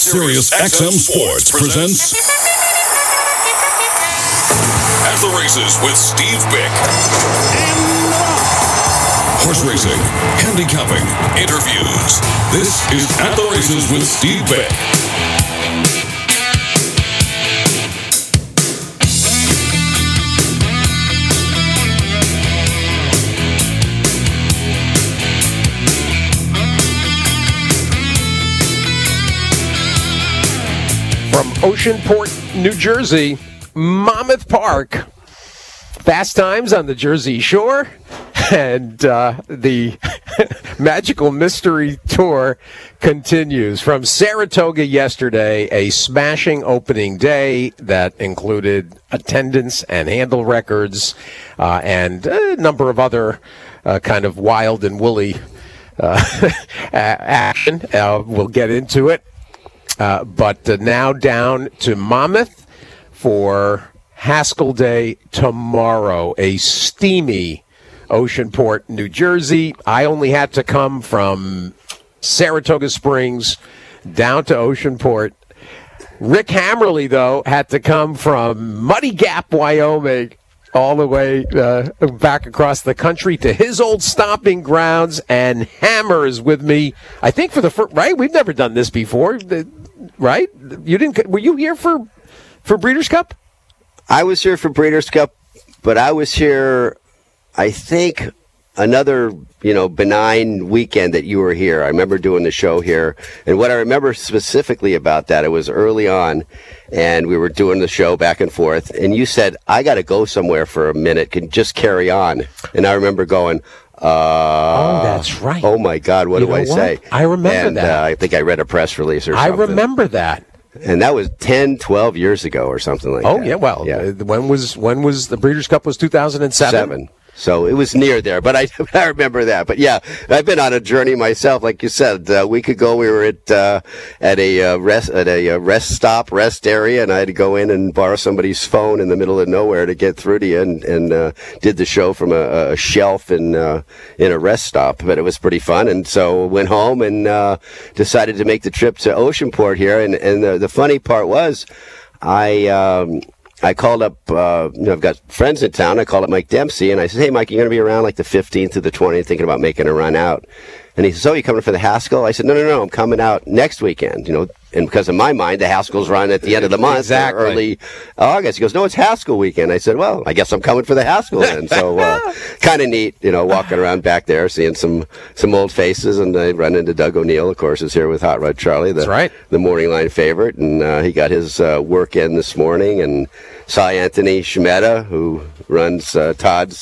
Sirius XM Sports presents At the Races with Steve Bick. Horse racing, handicapping, interviews. This is At the Races with Steve Bick. From Oceanport, New Jersey, Monmouth Park, fast times on the Jersey Shore, and the Magical Mystery Tour continues. From Saratoga yesterday, a smashing opening day that included attendance and handle records and a number of other kind of wild and woolly action. We'll get into it. But now down to Monmouth for Haskell Day tomorrow, a steamy Oceanport, New Jersey. I only had to come from Saratoga Springs down to Oceanport. Rick Hammerly, though, had to come from Muddy Gap, Wyoming, all the way back across the country to his old stomping grounds. And Hammer is with me, I think, for the first, right? We've never done this before. Right? You didn't? Were you here for Breeders' Cup? I was here for Breeders' Cup, but I was here, I think, another, benign weekend that you were here. I remember doing the show here. And what I remember specifically about that, it was early on, and we were doing the show back and forth, and you said, I got to go somewhere for a minute, can just carry on. And I remember going, oh, that's right. Oh, my God, what do I say? I remember that. I think I read a press release or something. I remember that. And that was 10, 12 years ago or something like that. Oh, yeah, well, yeah. When was the Breeders' Cup? Was 2007? So it was near there, but I remember that. But yeah, I've been on a journey myself, like you said. A week ago, we were at a rest area, and I had to go in and borrow somebody's phone in the middle of nowhere to get through to you, and did the show from a shelf in a rest stop. But it was pretty fun, and so went home and decided to make the trip to Oceanport here. And the funny part was, I called up, I've got friends in town. I called up Mike Dempsey, and I said, hey, Mike, you're going to be around like the 15th to the 20th, thinking about making a run out. And he says, oh, you coming for the Haskell? I said, no, I'm coming out next weekend, And because in my mind, the Haskell's run at the end of the month, exactly. Early August. He goes, no, it's Haskell weekend. I said, well, I guess I'm coming for the Haskell then. So kind of neat, walking around back there, seeing some old faces. And I run into Doug O'Neill, of course, is here with Hot Rod Charlie, That's right. the morning line favorite. And he got his work in this morning, and saw Anthony Schmetta, who runs Todd's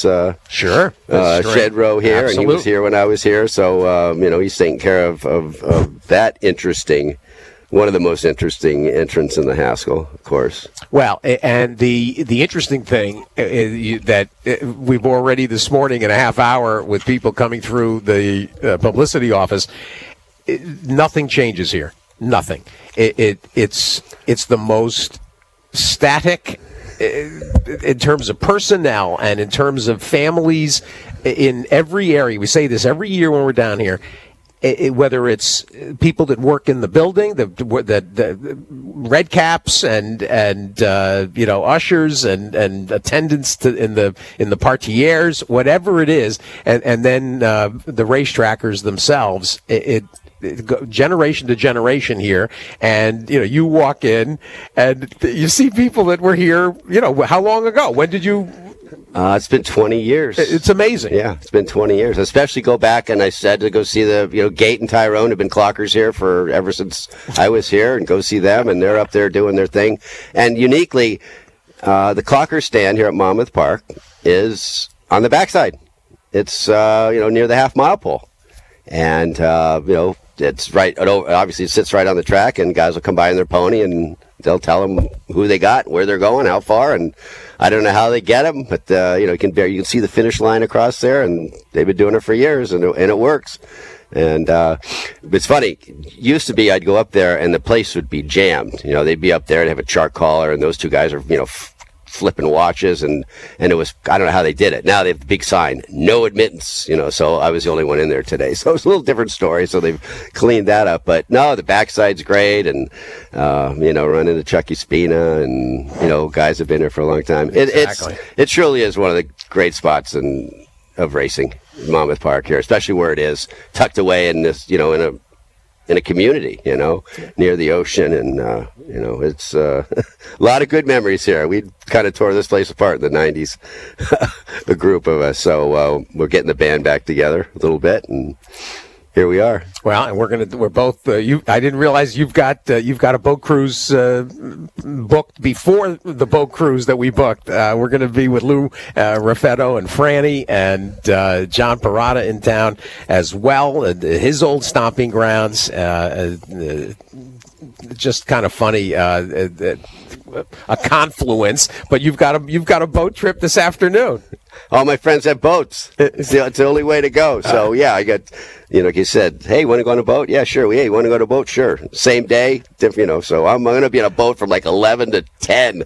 shed row here. Absolutely. And he was here when I was here. So, he's taking care of that interesting, one of the most interesting entrants in the Haskell, of course. Well, and the interesting thing that we've already this morning in a half hour with people coming through the publicity office, nothing changes here. Nothing. It's the most static in terms of personnel and in terms of families in every area. We say this every year when we're down here. Whether it's people that work in the building, the red caps and ushers and attendants in the parterres, whatever it is, and then the racetrackers themselves, it generation to generation here, and you walk in and you see people that were here. How long ago? When did you? It's been 20 years. It's amazing. Yeah, it's been 20 years. Especially go back, and I said to go see the, Gate and Tyrone have been clockers here ever since I was here, and go see them, and they're up there doing their thing. And uniquely, the clocker stand here at Monmouth Park is on the backside. It's, near the half-mile pole. And, it's right, obviously it sits right on the track, and guys will come by on their pony, and they'll tell them who they got, where they're going, how far, and I don't know how they get them, but you can see the finish line across there, and they've been doing it for years, and it works. And it's funny. Used to be I'd go up there and the place would be jammed. They'd be up there and have a chart caller, and those two guys are flipping watches, and it was, I don't know how they did it. Now they have the big sign, no admittance, so I was the only one in there today. So it's a little different story. So they've cleaned that up. But no, the backside's great, and running to Chucky Spina, and guys have been here for a long time. Exactly. It truly is one of the great spots of racing, Monmouth Park here, especially where it is tucked away in this, in a community, near the ocean, and it's a lot of good memories here. We kind of tore this place apart in the 90s, a group of us. So we're getting the band back together a little bit, and here we are. Well, and we're both. I didn't realize you've got a boat cruise booked before the boat cruise that we booked. We're going to be with Lou Raffetto and Franny and John Parada in town as well. His old stomping grounds. Just kind of funny. A confluence, but you've got a boat trip this afternoon. All my friends have boats. It's the only way to go. So yeah, I got, like you said, hey, want to go on a boat? Yeah, sure. Hey, want to go on a boat? Sure. Same day, so I'm going to be on a boat from like 11 to 10.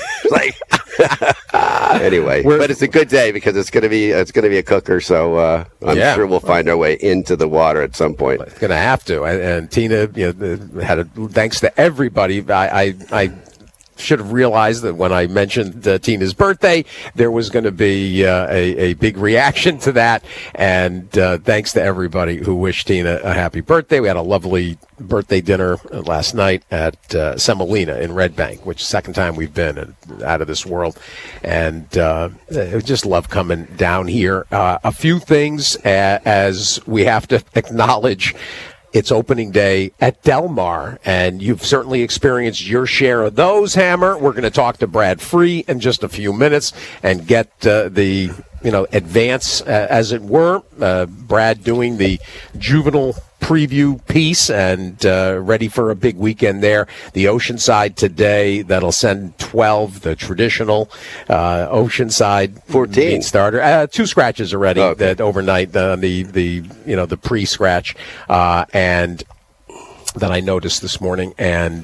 Anyway, but it's a good day because it's going to be a cooker. So I'm sure we'll find our way into the water at some point. It's going to have to. And Tina, thanks to everybody. I should have realized that when I mentioned Tina's birthday, there was going to be a big reaction to that. And thanks to everybody who wished Tina a happy birthday. We had a lovely birthday dinner last night at Semolina in Red Bank, which is the second time we've been, and out of this world. And I just love coming down here. A few things as we have to acknowledge. It's opening day at Del Mar, and you've certainly experienced your share of those, Hammer. We're going to talk to Brad Free in just a few minutes and get the advance, as it were. Brad doing the juvenile preview piece and ready for a big weekend there. The Oceanside today, that'll send 12, the traditional Oceanside 14 starter. 2 scratches already that overnight, the pre-scratch, and that I noticed this morning. And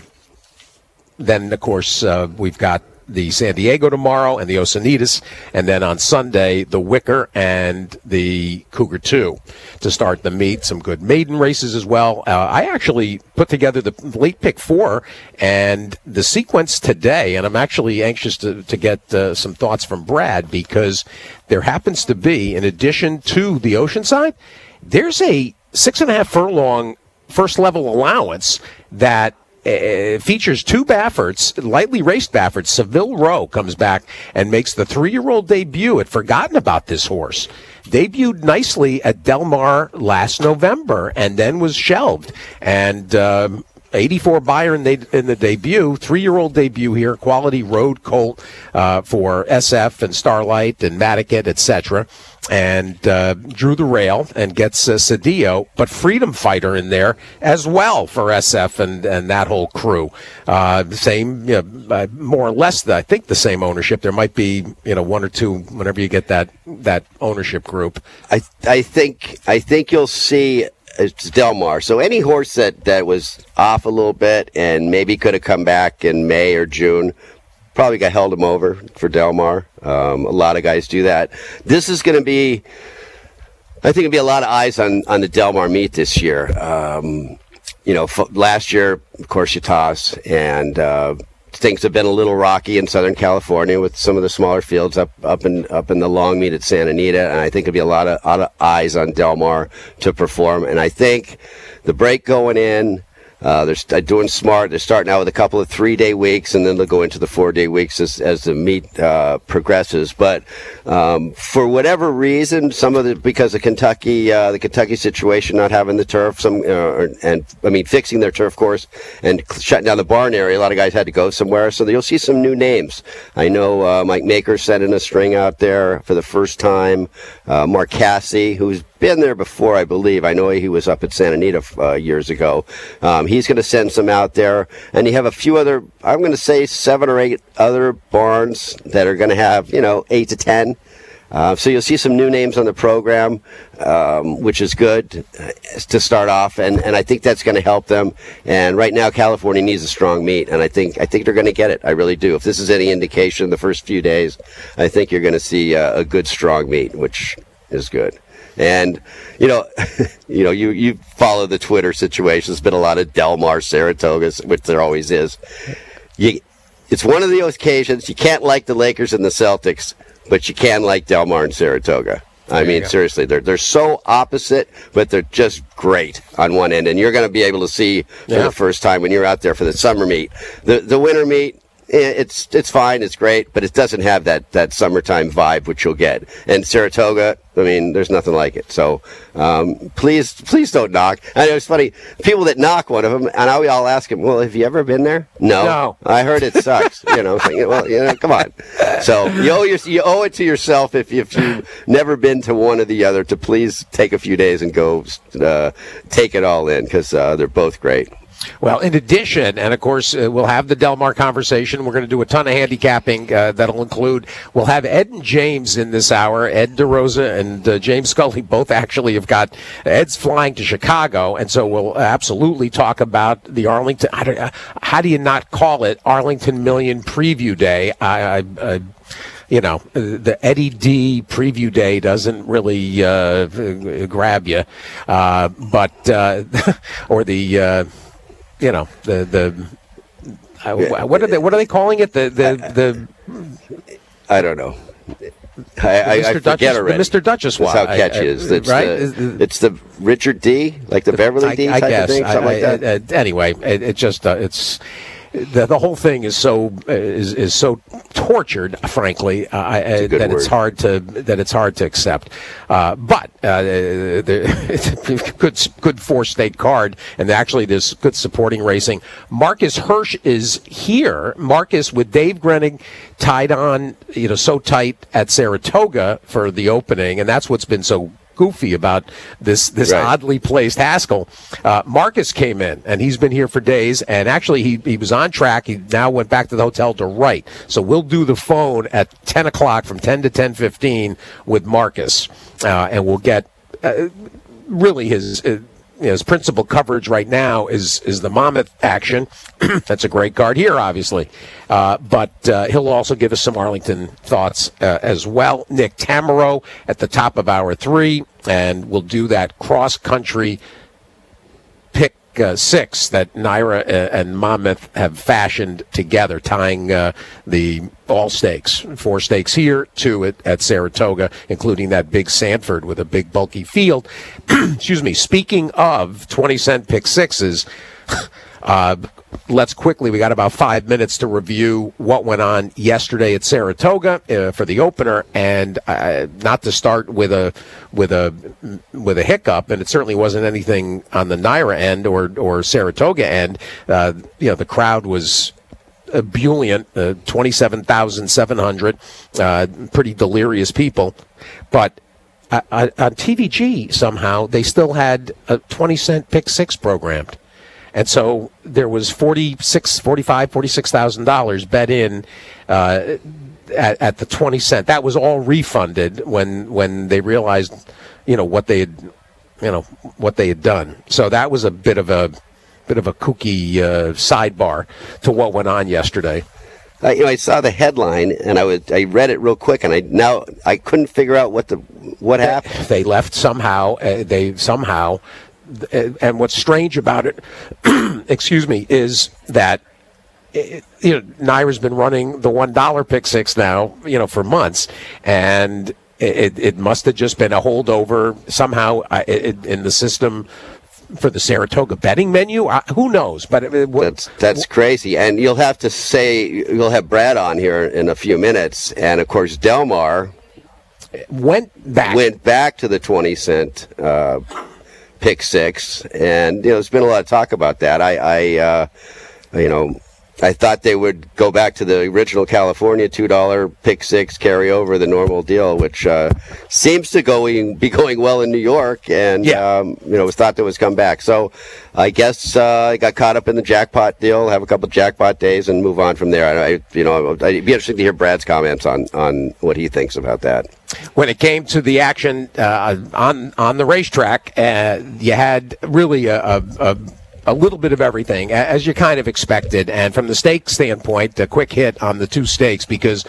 then, of course, we've got the San Diego tomorrow and the Oceanitas, and then on Sunday, the Wicker and the Cougar 2 to start the meet. Some good maiden races as well. I actually put together the late pick 4 and the sequence today, and I'm actually anxious to get some thoughts from Brad, because there happens to be, in addition to the Oceanside, there's a 6.5 furlong first level allowance that features 2 Bafferts, lightly raced Bafferts. Seville Row comes back and makes the 3-year-old debut. I'd forgotten about this horse. Debuted nicely at Del Mar last November and then was shelved. And 84 buyer in the debut, 3-year-old debut here, quality road colt for SF and Starlight and Madiket, etc. And drew the rail and gets Cedillo, but Freedom Fighter in there as well for SF and that whole crew. Same, more or less, I think the same ownership. There might be 1 or 2 whenever you get that ownership group. I think you'll see. It's Del Mar. So any horse that was off a little bit and maybe could have come back in May or June, probably got held him over for Del Mar. A lot of guys do that. This is going to be, I think it'll be a lot of eyes on the Del Mar meet this year. Last year, of course, you toss, and things have been a little rocky in Southern California with some of the smaller fields up in the long meet at Santa Anita, and I think it'll be a lot of eyes on Del Mar to perform. And I think the break going in, they're doing smart. They're starting out with a couple of 3-day weeks, and then they'll go into the 4-day weeks as the meet progresses. But for whatever reason, because of Kentucky, the Kentucky situation, not having the turf, fixing their turf course and shutting down the barn area, a lot of guys had to go somewhere. So you'll see some new names. I know Mike Maker sent in a string out there for the first time. Mark Cassie, who's been there before, I believe. I know he was up at Santa Anita years ago. He's going to send some out there. And you have a few other, I'm going to say 7 or 8 other barns that are going to have, 8 to 10 So you'll see some new names on the program, which is good to start off, and I think that's going to help them. And right now, California needs a strong meet, and I think they're going to get it. I really do. If this is any indication, the first few days, I think you're going to see a good strong meet, which is good. And you follow the Twitter situation. There's been a lot of Del Mar, Saratoga, which there always is. It's one of the occasions you can't like the Lakers and the Celtics, but you can like Del Mar and Saratoga. I mean, seriously, they're so opposite, but they're just great on one end. And you're going to be able to see for the first time when you're out there for the summer meet. The winter meet, it's fine, it's great, but it doesn't have that summertime vibe, which you'll get. And Saratoga, I mean, there's nothing like it. So please don't knock. I know it's funny, people that knock one of them, and I'll ask them, well, have you ever been there? No. I heard it sucks. Well, come on. So you owe it to yourself if you've never been to one or the other to please take a few days and go take it all in, because they're both great. Well, in addition, and of course, we'll have the Del Mar conversation. We're going to do a ton of handicapping that'll include, we'll have Ed and James in this hour. Ed DeRosa and James Scully both actually have got, Ed's flying to Chicago, and so we'll absolutely talk about the Arlington, how do you not call it Arlington Million Preview Day? The Eddie D preview day doesn't really grab you, or the what are they calling it? The I don't know. I forget already. The Mr. Duchess one. That's how catchy it is. It's right? It's the Richard D, like the Beverly D type of thing, something like that. Anyway, it just it's. The whole thing is so tortured, frankly, that it's hard to accept. But good four-state card, and actually there's good supporting racing. Marcus Hirsch is here. Marcus with Dave Grenning tied on, so tight at Saratoga for the opening, and that's what's been so goofy about this right. Oddly placed Haskell. Marcus came in, and he's been here for days, and actually he was on track. He now went back to the hotel to write. So we'll do the phone at 10 o'clock from 10 to 10:15 with Marcus, and we'll get really his principal coverage right now is the Monmouth action. That's a great card here, obviously. But he'll also give us some Arlington thoughts as well. Nick Tamaro at the top of hour 3, and we'll do that cross-country pick 6 that Naira and Monmouth have fashioned together, tying the all stakes, 4 stakes here, 2 at Saratoga, including that big Sanford with a big bulky field. Excuse me. Speaking of 20-cent pick 6s, let's quickly, we got about 5 minutes to review what went on yesterday at Saratoga for the opener, and not to start with a hiccup, and it certainly wasn't anything on the Naira end or Saratoga end. The crowd was ebullient, 27,700, pretty delirious people, but on TVG somehow they still had a 20-cent pick 6 programmed. And so there was $46,000 bet in at the 20 cent. That was all refunded when they realized, what they had done. So that was a bit of a kooky sidebar to what went on yesterday. I saw the headline and I read it real quick, and I couldn't figure out what happened. They left somehow. And what's strange about it, excuse me, is that Naira's been running the $1 pick 6 now, for months, and it must have just been a holdover somehow in the system for the Saratoga betting menu. Who knows? But that's crazy. And you'll have have Brad on here in a few minutes, and of course Del Mar went back to the 20-cent. Pick 6, and there's been a lot of talk about that. I thought they would go back to the original California $2 pick six carry over the normal deal, which seems to be going well in New York, and was thought that was come back. So I guess I got caught up in the jackpot deal, have a couple of jackpot days, and move on from there. It'd be interesting to hear Brad's comments on what he thinks about that. When it came to the action on the racetrack, you had really a little bit of everything, as you kind of expected. And from the stake standpoint, a quick hit on the two stakes, because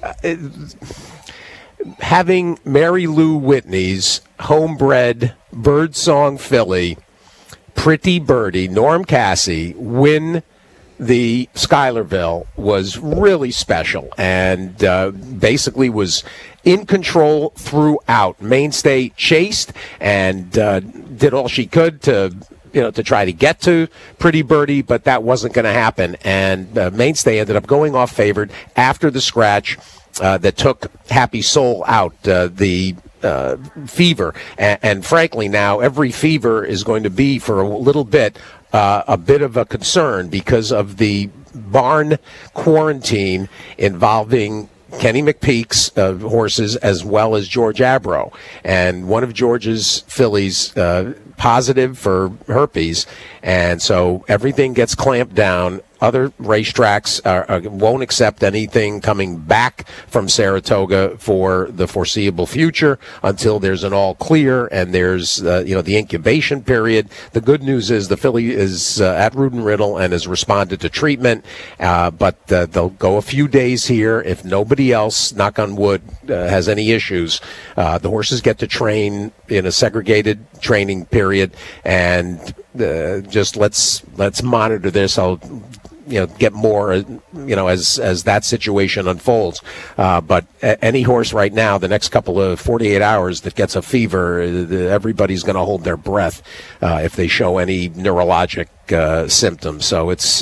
having Mary Lou Whitney's homebred Birdsong filly, Pretty Birdie, Norm Cassie, win the Schuylerville was really special, and basically was in control throughout. Mainstay chased and did all she could to try to get to Pretty Birdie, but that wasn't going to happen. And Mainstay ended up going off favored after the scratch that took Happy Soul out, the Fever. And frankly, now every Fever is going to be, for a little bit, a bit of a concern because of the barn quarantine involving Kenny McPeak's horses as well as George Abro. And one of George's fillies positive for herpes, and so everything gets clamped down. Other racetracks won't accept anything coming back from Saratoga for the foreseeable future until there's an all clear and there's the incubation period. The good news is the filly is at Root and Riddle and has responded to treatment, but they'll go a few days here. If nobody else, knock on wood, has any issues, the horses get to train in a segregated training period, and just let's monitor this. I'll get more, as that situation unfolds. But any horse right now, the next couple of 48 hours that gets a fever, everybody's going to hold their breath if they show any neurologic symptoms. So it's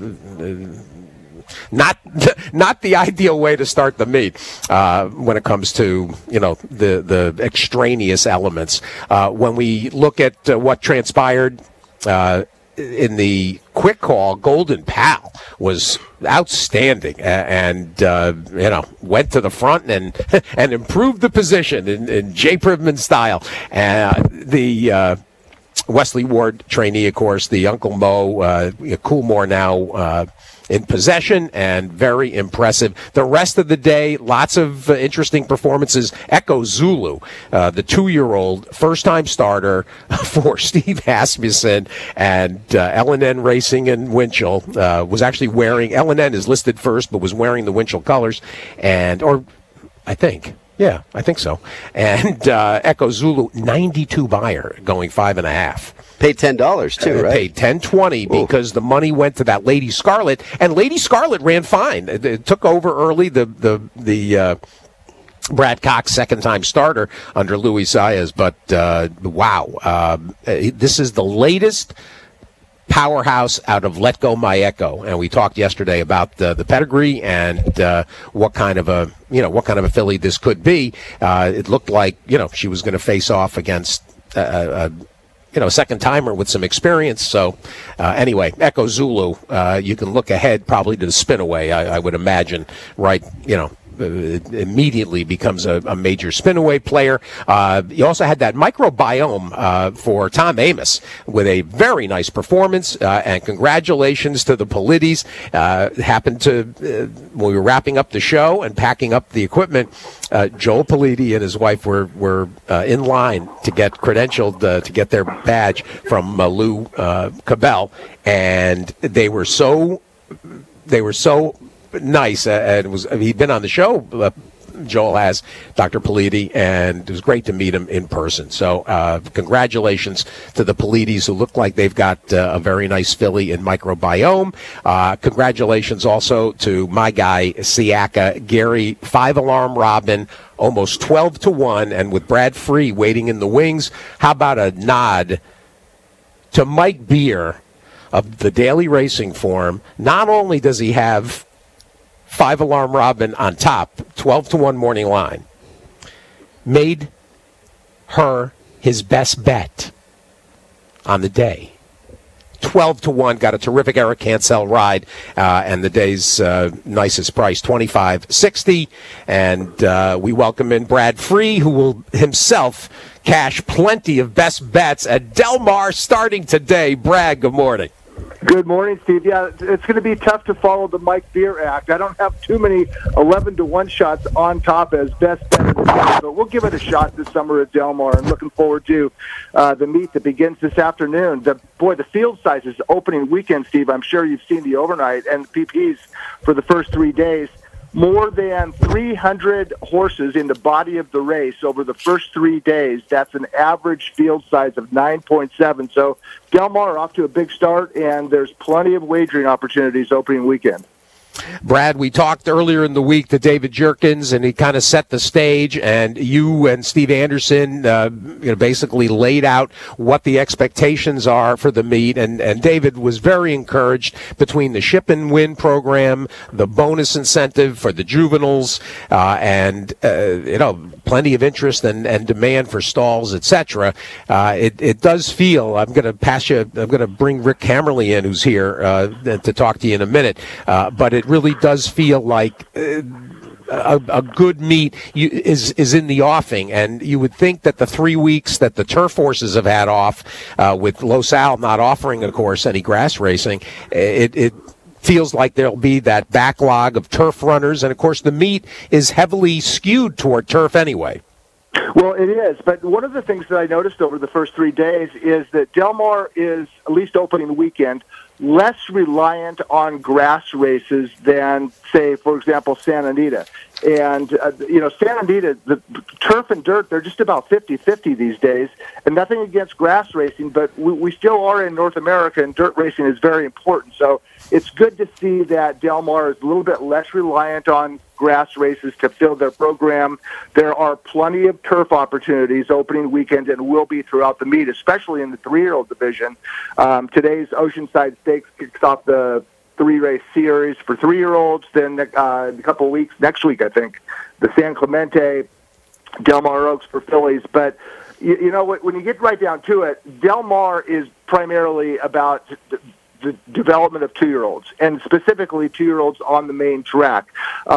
not the ideal way to start the meet when it comes to the extraneous elements. When we look at what transpired in the quick call, Golden Pal was outstanding and went to the front and improved the position in Jay Privman style. The Wesley Ward trainee, of course, the Uncle Mo, Coolmore now in possession, and very impressive. The rest of the day, lots of interesting performances. Echo Zulu, the 2-year-old, first-time starter for Steve Asmussen, and L&N Racing in Winchell was actually wearing, L&N is listed first, but was wearing the Winchell colors, I think so. And Echo Zulu, 92 buyer, going 5.5. Paid $10 too, right? Paid $10.20 because the money went to that Lady Scarlet, and Lady Scarlet ran fine. It took over early. The Brad Cox second-time starter under Luis Saez, but wow, this is the latest powerhouse out of Let Go My Echo, and we talked yesterday about the pedigree and what kind of a filly this could be. It looked like she was going to face off against a second timer with some experience. So anyway, Echo Zulu, you can look ahead probably to the Spinaway, I would imagine, right? Immediately becomes a major spinaway player. You also had that microbiome for Tom Amos with a very nice performance, and congratulations to the Politis. Happened to, when we were wrapping up the show and packing up the equipment, Joel Politi and his wife were in line to get credentialed to get their badge from Lou Cabell, and they were so nice, and he'd been on the show, Joel has, Dr. Politi, and it was great to meet him in person. So congratulations to the Politis, who look like they've got a very nice filly in microbiome. Congratulations also to my guy, Siaka Gary, 5-alarm Robin, almost 12-1, and with Brad Free waiting in the wings. How about a nod to Mike Beer of the Daily Racing Form? Not only does he have 5-alarm Robin on top, 12-1 morning line, made her his best bet on the day. 12-1. Got a terrific Eric Cancel ride, and the day's nicest price, $25.60. And we welcome in Brad Free, who will himself cash plenty of best bets at Del Mar starting today. Brad, good morning. Good morning, Steve. Yeah, it's going to be tough to follow the Mike Beer Act. I don't have too many 11-1 shots on top as best bet of the day, but we'll give it a shot this summer at Del Mar, and looking forward to the meet that begins this afternoon. The field size is opening weekend, Steve. I'm sure you've seen the overnight and the PPs for the first 3 days. More than 300 horses in the body of the race over the first 3 days. That's an average field size of 9.7. So Del Mar off to a big start, and there's plenty of wagering opportunities opening weekend. Brad, we talked earlier in the week to David Jerkins, and he kind of set the stage, and you and Steve Anderson basically laid out what the expectations are for the meet, and David was very encouraged between the Ship and Win program, the bonus incentive for the juveniles, and plenty of interest and demand for stalls, etc. It does feel, I'm going to bring Rick Hammerly in, who's here to talk to you in a minute, but it really does feel like a good meet is in the offing, and you would think that the 3 weeks that the turf horses have had off, with Los Al not offering, of course, any grass racing, it feels like there'll be that backlog of turf runners, and of course the meet is heavily skewed toward turf anyway. Well, it is, but one of the things that I noticed over the first 3 days is that Del Mar is, at least opening weekend, less reliant on grass races than, say, for example, Santa Anita. And, Santa Anita, the turf and dirt, they're just about 50-50 these days. And nothing against grass racing, but we still are in North America, and dirt racing is very important. So it's good to see that Del Mar is a little bit less reliant on grass races to fill their program. There are plenty of turf opportunities opening weekend and will be throughout the meet, especially in the 3-year-old division. Today's Oceanside Stakes kicks off the 3-race series for 3-year-olds. Then in a couple of weeks, next week, I think, the San Clemente, Del Mar Oaks for fillies. But you know what? When you get right down to it, Del Mar is primarily about the development of 2-year-olds, and specifically 2-year-olds on the main track.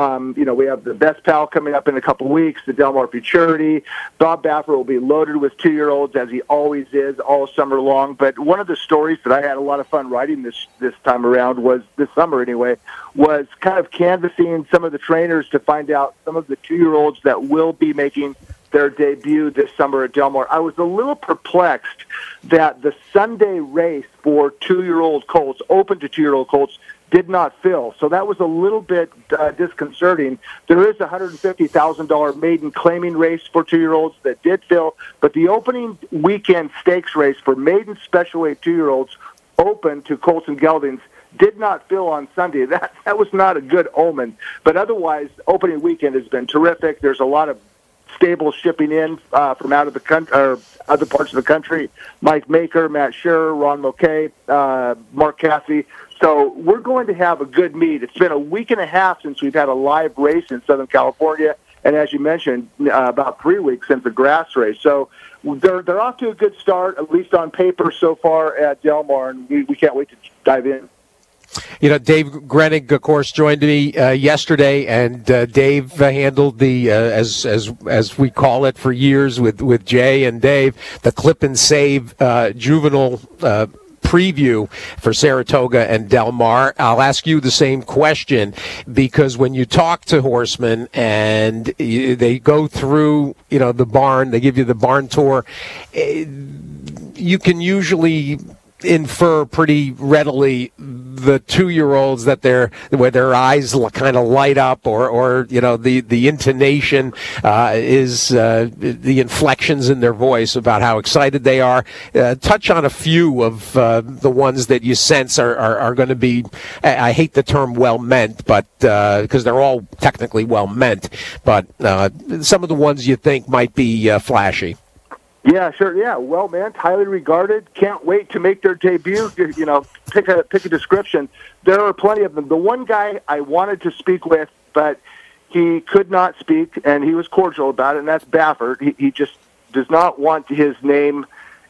We have the Best Pal coming up in a couple weeks, the Del Mar Futurity. Bob Baffer will be loaded with 2-year-olds, as he always is, all summer long. But one of the stories that I had a lot of fun writing this time around was, this summer anyway, was kind of canvassing some of the trainers to find out some of the 2-year-olds that will be making their debut this summer at Del Mar. I was a little perplexed that the Sunday race for 2-year-old colts, open to 2-year-old colts, did not fill. So that was a little bit disconcerting. There is a $150,000 maiden claiming race for 2-year-olds that did fill, but the opening weekend stakes race for maiden special weight 2-year-olds open to colts and geldings did not fill on Sunday. That was not a good omen. But otherwise, opening weekend has been terrific. There's a lot of stables shipping in from out of the country or other parts of the country. Mike Maker, Matt Scherer, Ron Mulcahy, Mark Cassidy. So we're going to have a good meet. It's been a week and a half since we've had a live race in Southern California, and as you mentioned, about 3 weeks since the grass race. So they're off to a good start, at least on paper so far at Del Mar, and we can't wait to dive in. Dave Grenig, of course, joined me yesterday, and Dave handled the, as we call it for years with Jay and Dave, the Clip and Save juvenile preview for Saratoga and Del Mar. I'll ask you the same question, because when you talk to horsemen and they go through, the barn, they give you the barn tour, you can usually infer pretty readily the 2-year-olds that where their eyes kind of light up, or the intonation is the inflections in their voice about how excited they are. Touch on a few of the ones that you sense are going to be, I hate the term well meant, but because they're all technically well meant, but some of the ones you think might be flashy. Yeah, sure. Yeah, well, man, highly regarded. Can't wait to make their debut. Pick a description. There are plenty of them. The one guy I wanted to speak with, but he could not speak, and he was cordial about it, and that's Baffert. He just does not want his name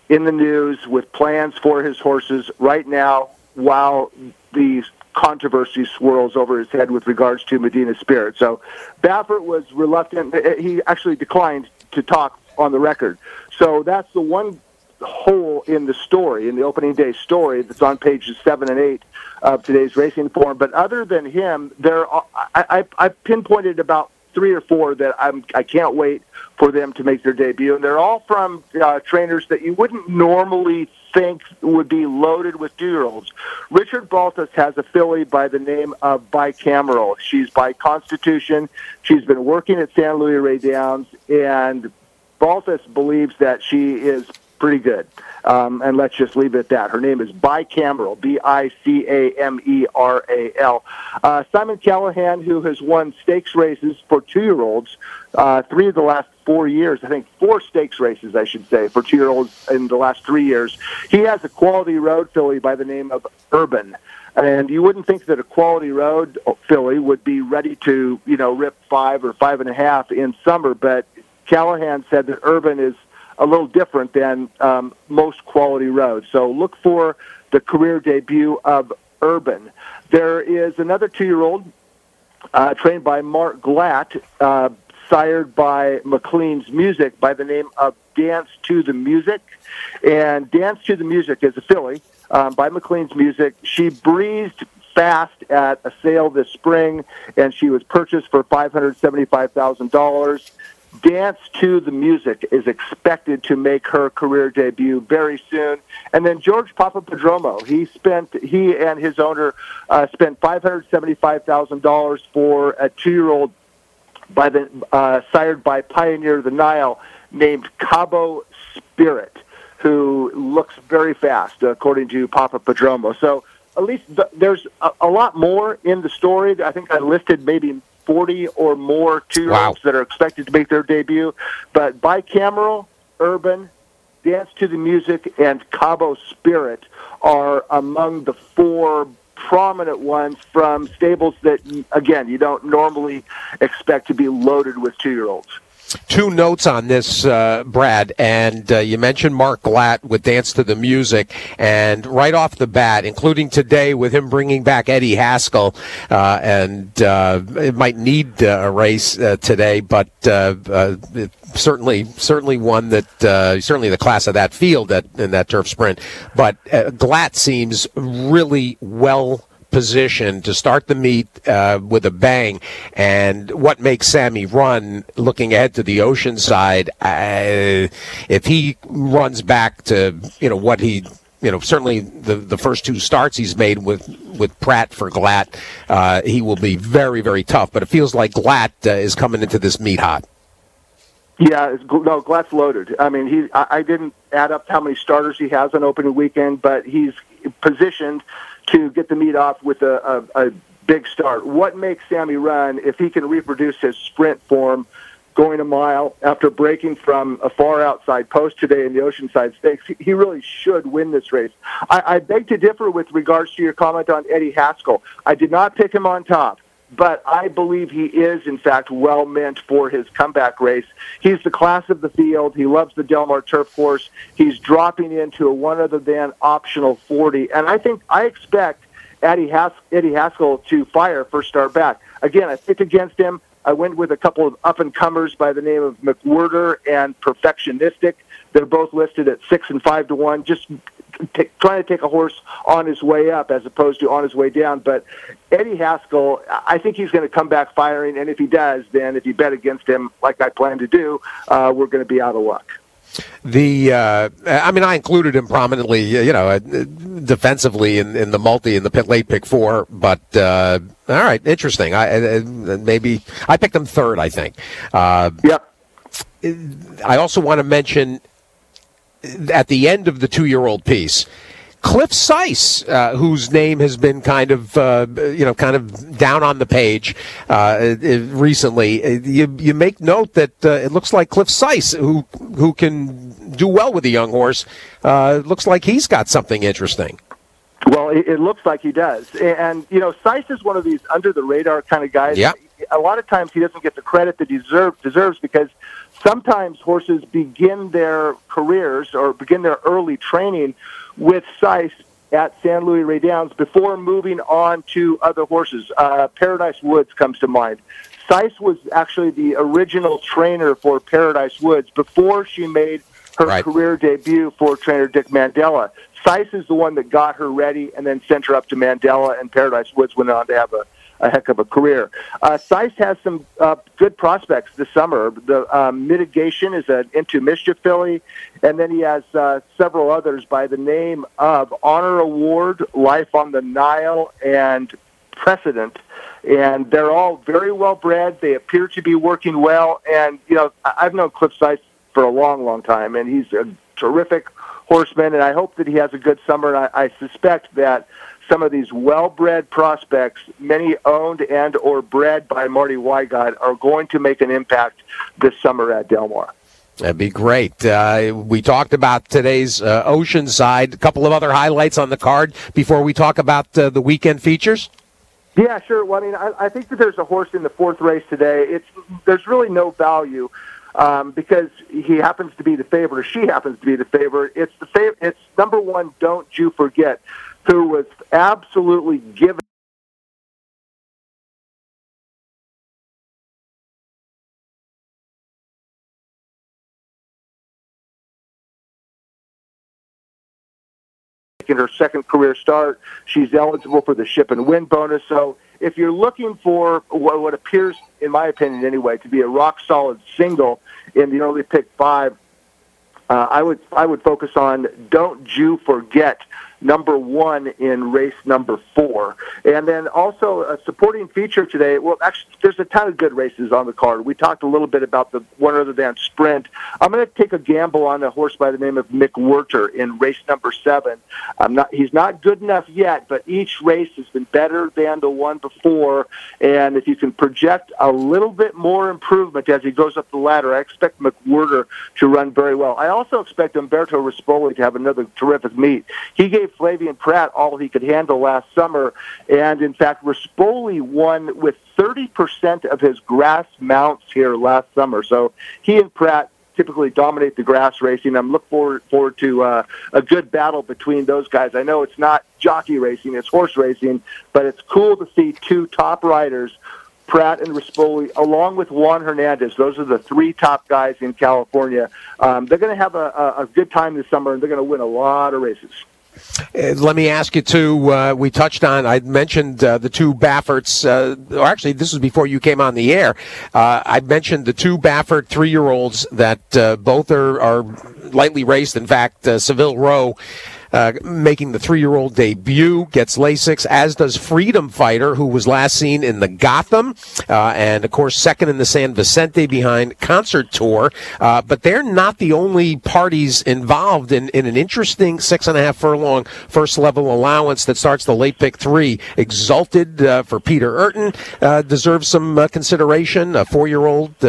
in the news with plans for his horses right now while the controversy swirls over his head with regards to Medina Spirit. So Baffert was reluctant. He actually declined to talk on the record. So that's the one hole in the story, in the opening day story, that's on pages 7 and 8 of today's Racing Form. But other than him, I pinpointed about 3 or 4 that I can't wait for them to make their debut. And they're all from trainers that you wouldn't normally think would be loaded with 2-year-olds. Richard Baltas has a filly by the name of Bicameral. She's by Constitution. She's been working at San Luis Rey Downs, and Baltas believes that she is pretty good. And let's just leave it at that. Her name is Bicameral, Bicameral. Simon Callahan, who has won stakes races for 2-year-olds, 3 of the last 4 years, I think 4 stakes races, I should say, for 2-year-olds in the last 3 years. He has a quality road filly by the name of Urban. And you wouldn't think that a quality road filly would be ready to, rip 5 or 5.5 in summer, but Callahan said that Urban is a little different than most quality roads. So look for the career debut of Urban. There is another 2-year-old trained by Mark Glatt, sired by McLean's Music, by the name of Dance to the Music. And Dance to the Music is a filly by McLean's Music. She breezed fast at a sale this spring, and she was purchased for $575,000. Dance to the Music is expected to make her career debut very soon. And then George Papapadromo, he and his owner spent $575,000 for a 2-year-old sired by Pioneer of the Nile named Cabo Spirit, who looks very fast, according to Papapadromo. So at least there's a lot more in the story. I think I listed maybe 40 or more 2-year-olds that are expected to make their debut. But Bicameral, Urban, Dance to the Music, and Cabo Spirit are among the 4 prominent ones from stables that, again, you don't normally expect to be loaded with 2-year-olds. 2 notes on this, Brad, and you mentioned Mark Glatt with Dance to the Music, and right off the bat, including today with him bringing back Eddie Haskell, and it might need a race today, but certainly one that certainly the class of that field in that turf sprint. But Glatt seems really well position to start the meet with a bang, and what makes Sammy run looking ahead to the Oceanside, if he runs back to what he certainly the first 2 starts he's made with Pratt for Glatt, he will be very, very tough, but it feels like Glatt is coming into this meet hot. Yeah, no, Glatt's loaded. I mean, I didn't add up how many starters he has on opening weekend, but he's positioned to get the meet off with a big start. What makes Sammy run, if he can reproduce his sprint form going a mile after breaking from a far outside post today in the Oceanside Stakes, he really should win this race. I beg to differ with regards to your comment on Eddie Haskell. I did not pick him on top, but I believe he is, in fact, well meant for his comeback race. He's the class of the field. He loves the Del Mar turf course. He's dropping into a one-other-than optional 40. And I expect Eddie Haskell to fire first start back. Again, I picked against him. I went with a couple of up-and-comers by the name of McWhirter and Perfectionistic. They're both listed at 6 and 5 to 1. Just trying to take a horse on his way up as opposed to on his way down. But Eddie Haskell, I think he's going to come back firing, and if he does, then if you bet against him like I plan to do, we're going to be out of luck. I included him prominently, defensively in the multi in the late pick 4, but all right, interesting. Maybe I picked him 3rd, I think. Yep. I also want to mention at the end of the 2-year-old piece, Cliff Seiss, whose name has been kind of down on the page recently. You make note that it looks like Cliff Seiss, who can do well with a young horse, looks like he's got something interesting. Well, it looks like he does. And, Seiss is one of these under-the-radar kind of guys. Yeah. a lot of times he doesn't get the credit that he deserves because sometimes horses begin their careers or begin their early training with Seiss at San Luis Rey Downs before moving on to other horses. Paradise Woods comes to mind. Seiss was actually the original trainer for Paradise Woods before she made her career debut for trainer Dick Mandela. Seiss is the one that got her ready and then sent her up to Mandela, and Paradise Woods went on to have a heck of a career. Seiss has some good prospects this summer. The Mitigation is an Into Mischief filly, and then he has several others by the name of Honor Award, Life on the Nile, and Precedent. And they're all very well bred. They appear to be working well. And, I've known Cliff Seiss for a long, long time, and he's a terrific horseman, and I hope that he has a good summer. And I suspect that some of these well-bred prospects, many owned and or bred by Marty Wygod, are going to make an impact this summer at Del Mar. That'd be great. We talked about today's Oceanside. A couple of other highlights on the card before we talk about the weekend features. Yeah, sure. Well, I think that there's a horse in the fourth race today. There's really no value because he happens to be the favorite, or she happens to be the favorite. It's number one, Don't You Forget, who was absolutely given in her second career start. She's eligible for the Ship and Win bonus. So if you're looking for what appears, in my opinion anyway, to be a rock-solid single in the early pick 5, I would focus on Don't You Forget, number 1 in race number 4. And then also a supporting feature today. Well, actually, there's a ton of good races on the card. We talked a little bit about the One Other Than Sprint. I'm going to take a gamble on a horse by the name of Mick Werter in race number 7. He's not good enough yet, but each race has been better than the one before. And if you can project a little bit more improvement as he goes up the ladder, I expect Mick Werter to run very well. I also expect Umberto Rispoli to have another terrific meet. He gave Flavian Pratt all he could handle last summer, and in fact, Rispoli won with 30% of his grass mounts here last summer. So he and Pratt typically dominate the grass racing. I'm looking forward to a good battle between those guys. I know it's not jockey racing, it's horse racing, but it's cool to see two top riders, Pratt and Rispoli, along with Juan Hernandez. Those are the 3 top guys in California. They're going to have a good time this summer, and they're going to win a lot of races. Let me ask you, too, we touched on, I mentioned the 2 Bafferts, or actually this was before you came on the air. I mentioned the 2 Baffert 3-year-olds that both are lightly raced. In fact, Seville Row, making the 3-year-old debut, gets Lasix, as does Freedom Fighter, who was last seen in the Gotham, and of course second in the San Vicente behind Concert Tour. But they're not the only parties involved in an interesting 6.5 furlong first level allowance that starts the late pick 3. Exalted for Peter Urton deserves some consideration. A 4-year-old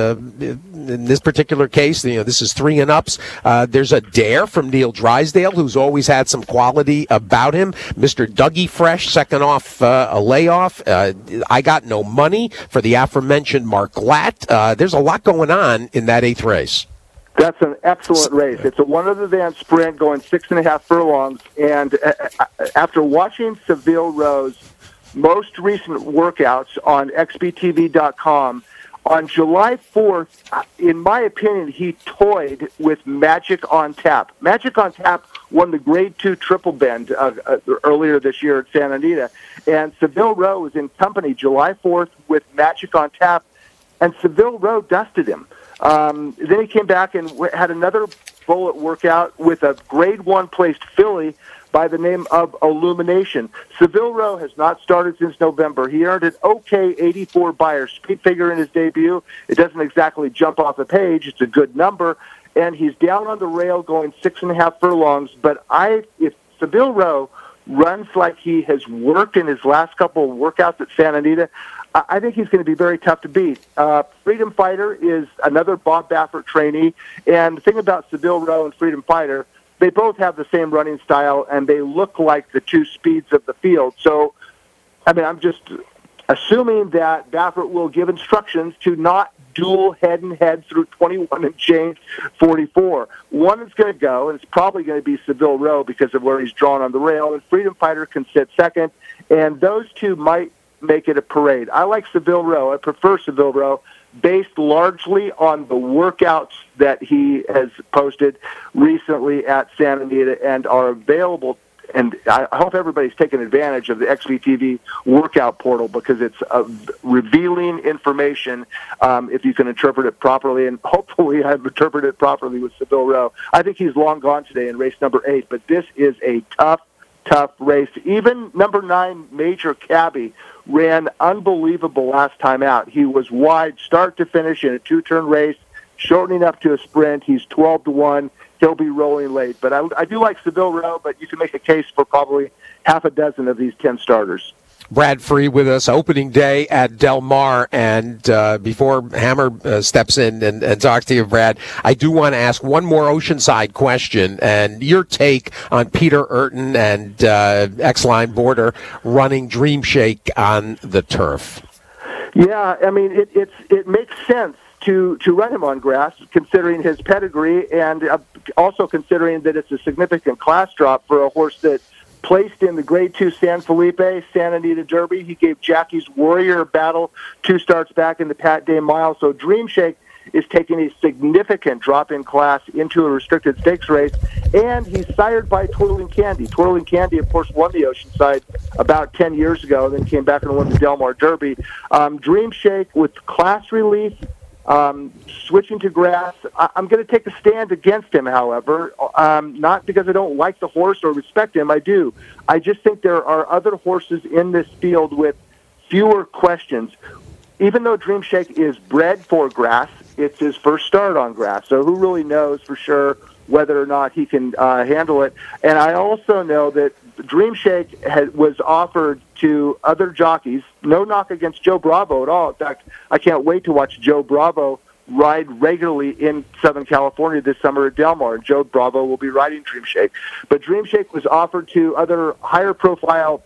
in this particular case, this is 3 and ups. There's a Dare from Neil Drysdale, who's always had some quality about him. Mr. Dougie Fresh, second off a layoff. I Got No Money for the aforementioned Mark Glatt. There's a lot going on in that 8th race. That's an excellent race. It's a One Other Than Sprint going 6.5 furlongs. And after watching Seville Row's most recent workouts on XBTV.com, on July 4th, in my opinion, he toyed with Magic on Tap. Magic on Tap won the Grade 2 Triple Bend earlier this year at Santa Anita. And Seville Row was in company July 4th with Magic on Tap, and Seville Row dusted him. Then he came back and had another bullet workout with a Grade 1 placed filly by the name of Illumination. Seville Row has not started since November. He earned an okay 84 Beyer speed figure in his debut. It doesn't exactly jump off the page. It's a good number. And he's down on the rail going 6.5 furlongs. But if Seville Row runs like he has worked in his last couple of workouts at Santa Anita, I think he's going to be very tough to beat. Freedom Fighter is another Bob Baffert trainee. And the thing about Seville Row and Freedom Fighter, they both have the same running style, and they look like the 2 speeds of the field. So, I'm just assuming that Baffert will give instructions to not dual head-and-head through 21 and change 44. One is going to go, and it's probably going to be Seville Row because of where he's drawn on the rail, and Freedom Fighter can sit second, and those two might make it a parade. I like Seville Row. I prefer Seville Row, based largely on the workouts that he has posted recently at Santa Anita and are available. And I hope everybody's taking advantage of the XVTV workout portal because it's revealing information if you can interpret it properly. And hopefully I've interpreted it properly with Seville Row. I think he's long gone today in race number 8, but this is a tough race. Even number 9, Major Cabby, ran unbelievable last time out. He was wide start to finish in a 2-turn race, shortening up to a sprint. He's 12-1. He'll be rolling late. But I do like Seville Row, but you can make a case for probably half a dozen of these 10 starters. Brad Free with us, opening day at Del Mar. And before Hammer steps in and talks to you, Brad, I do want to ask one more Oceanside question and your take on Peter Urton and X-Line Border running Dream Shake on the turf. Yeah, I mean, it makes sense to run him on grass, considering his pedigree and also considering that it's a significant class drop for a horse that placed in the Grade 2 San Felipe, Santa Anita Derby. He gave Jackie's Warrior battle 2 starts back in the Pat Day Mile. So Dream Shake is taking a significant drop in class into a restricted stakes race, and he's sired by Twirling Candy. Twirling Candy, of course, won the Oceanside about 10 years ago, and then came back and won the Del Mar Derby. Dream Shake with class relief, switching to grass. I'm going to take a stand against him, however, not because I don't like the horse or respect him. I do. I just think there are other horses in this field with fewer questions. Even though Dream Shake is bred for grass, it's his first start on grass. So who really knows for sure whether or not he can handle it? And I also know that Dream Shake was offered to other jockeys. No knock against Joe Bravo at all. In fact, I can't wait to watch Joe Bravo ride regularly in Southern California this summer at Del Mar. Joe Bravo will be riding Dream Shake. But Dream Shake was offered to other higher-profile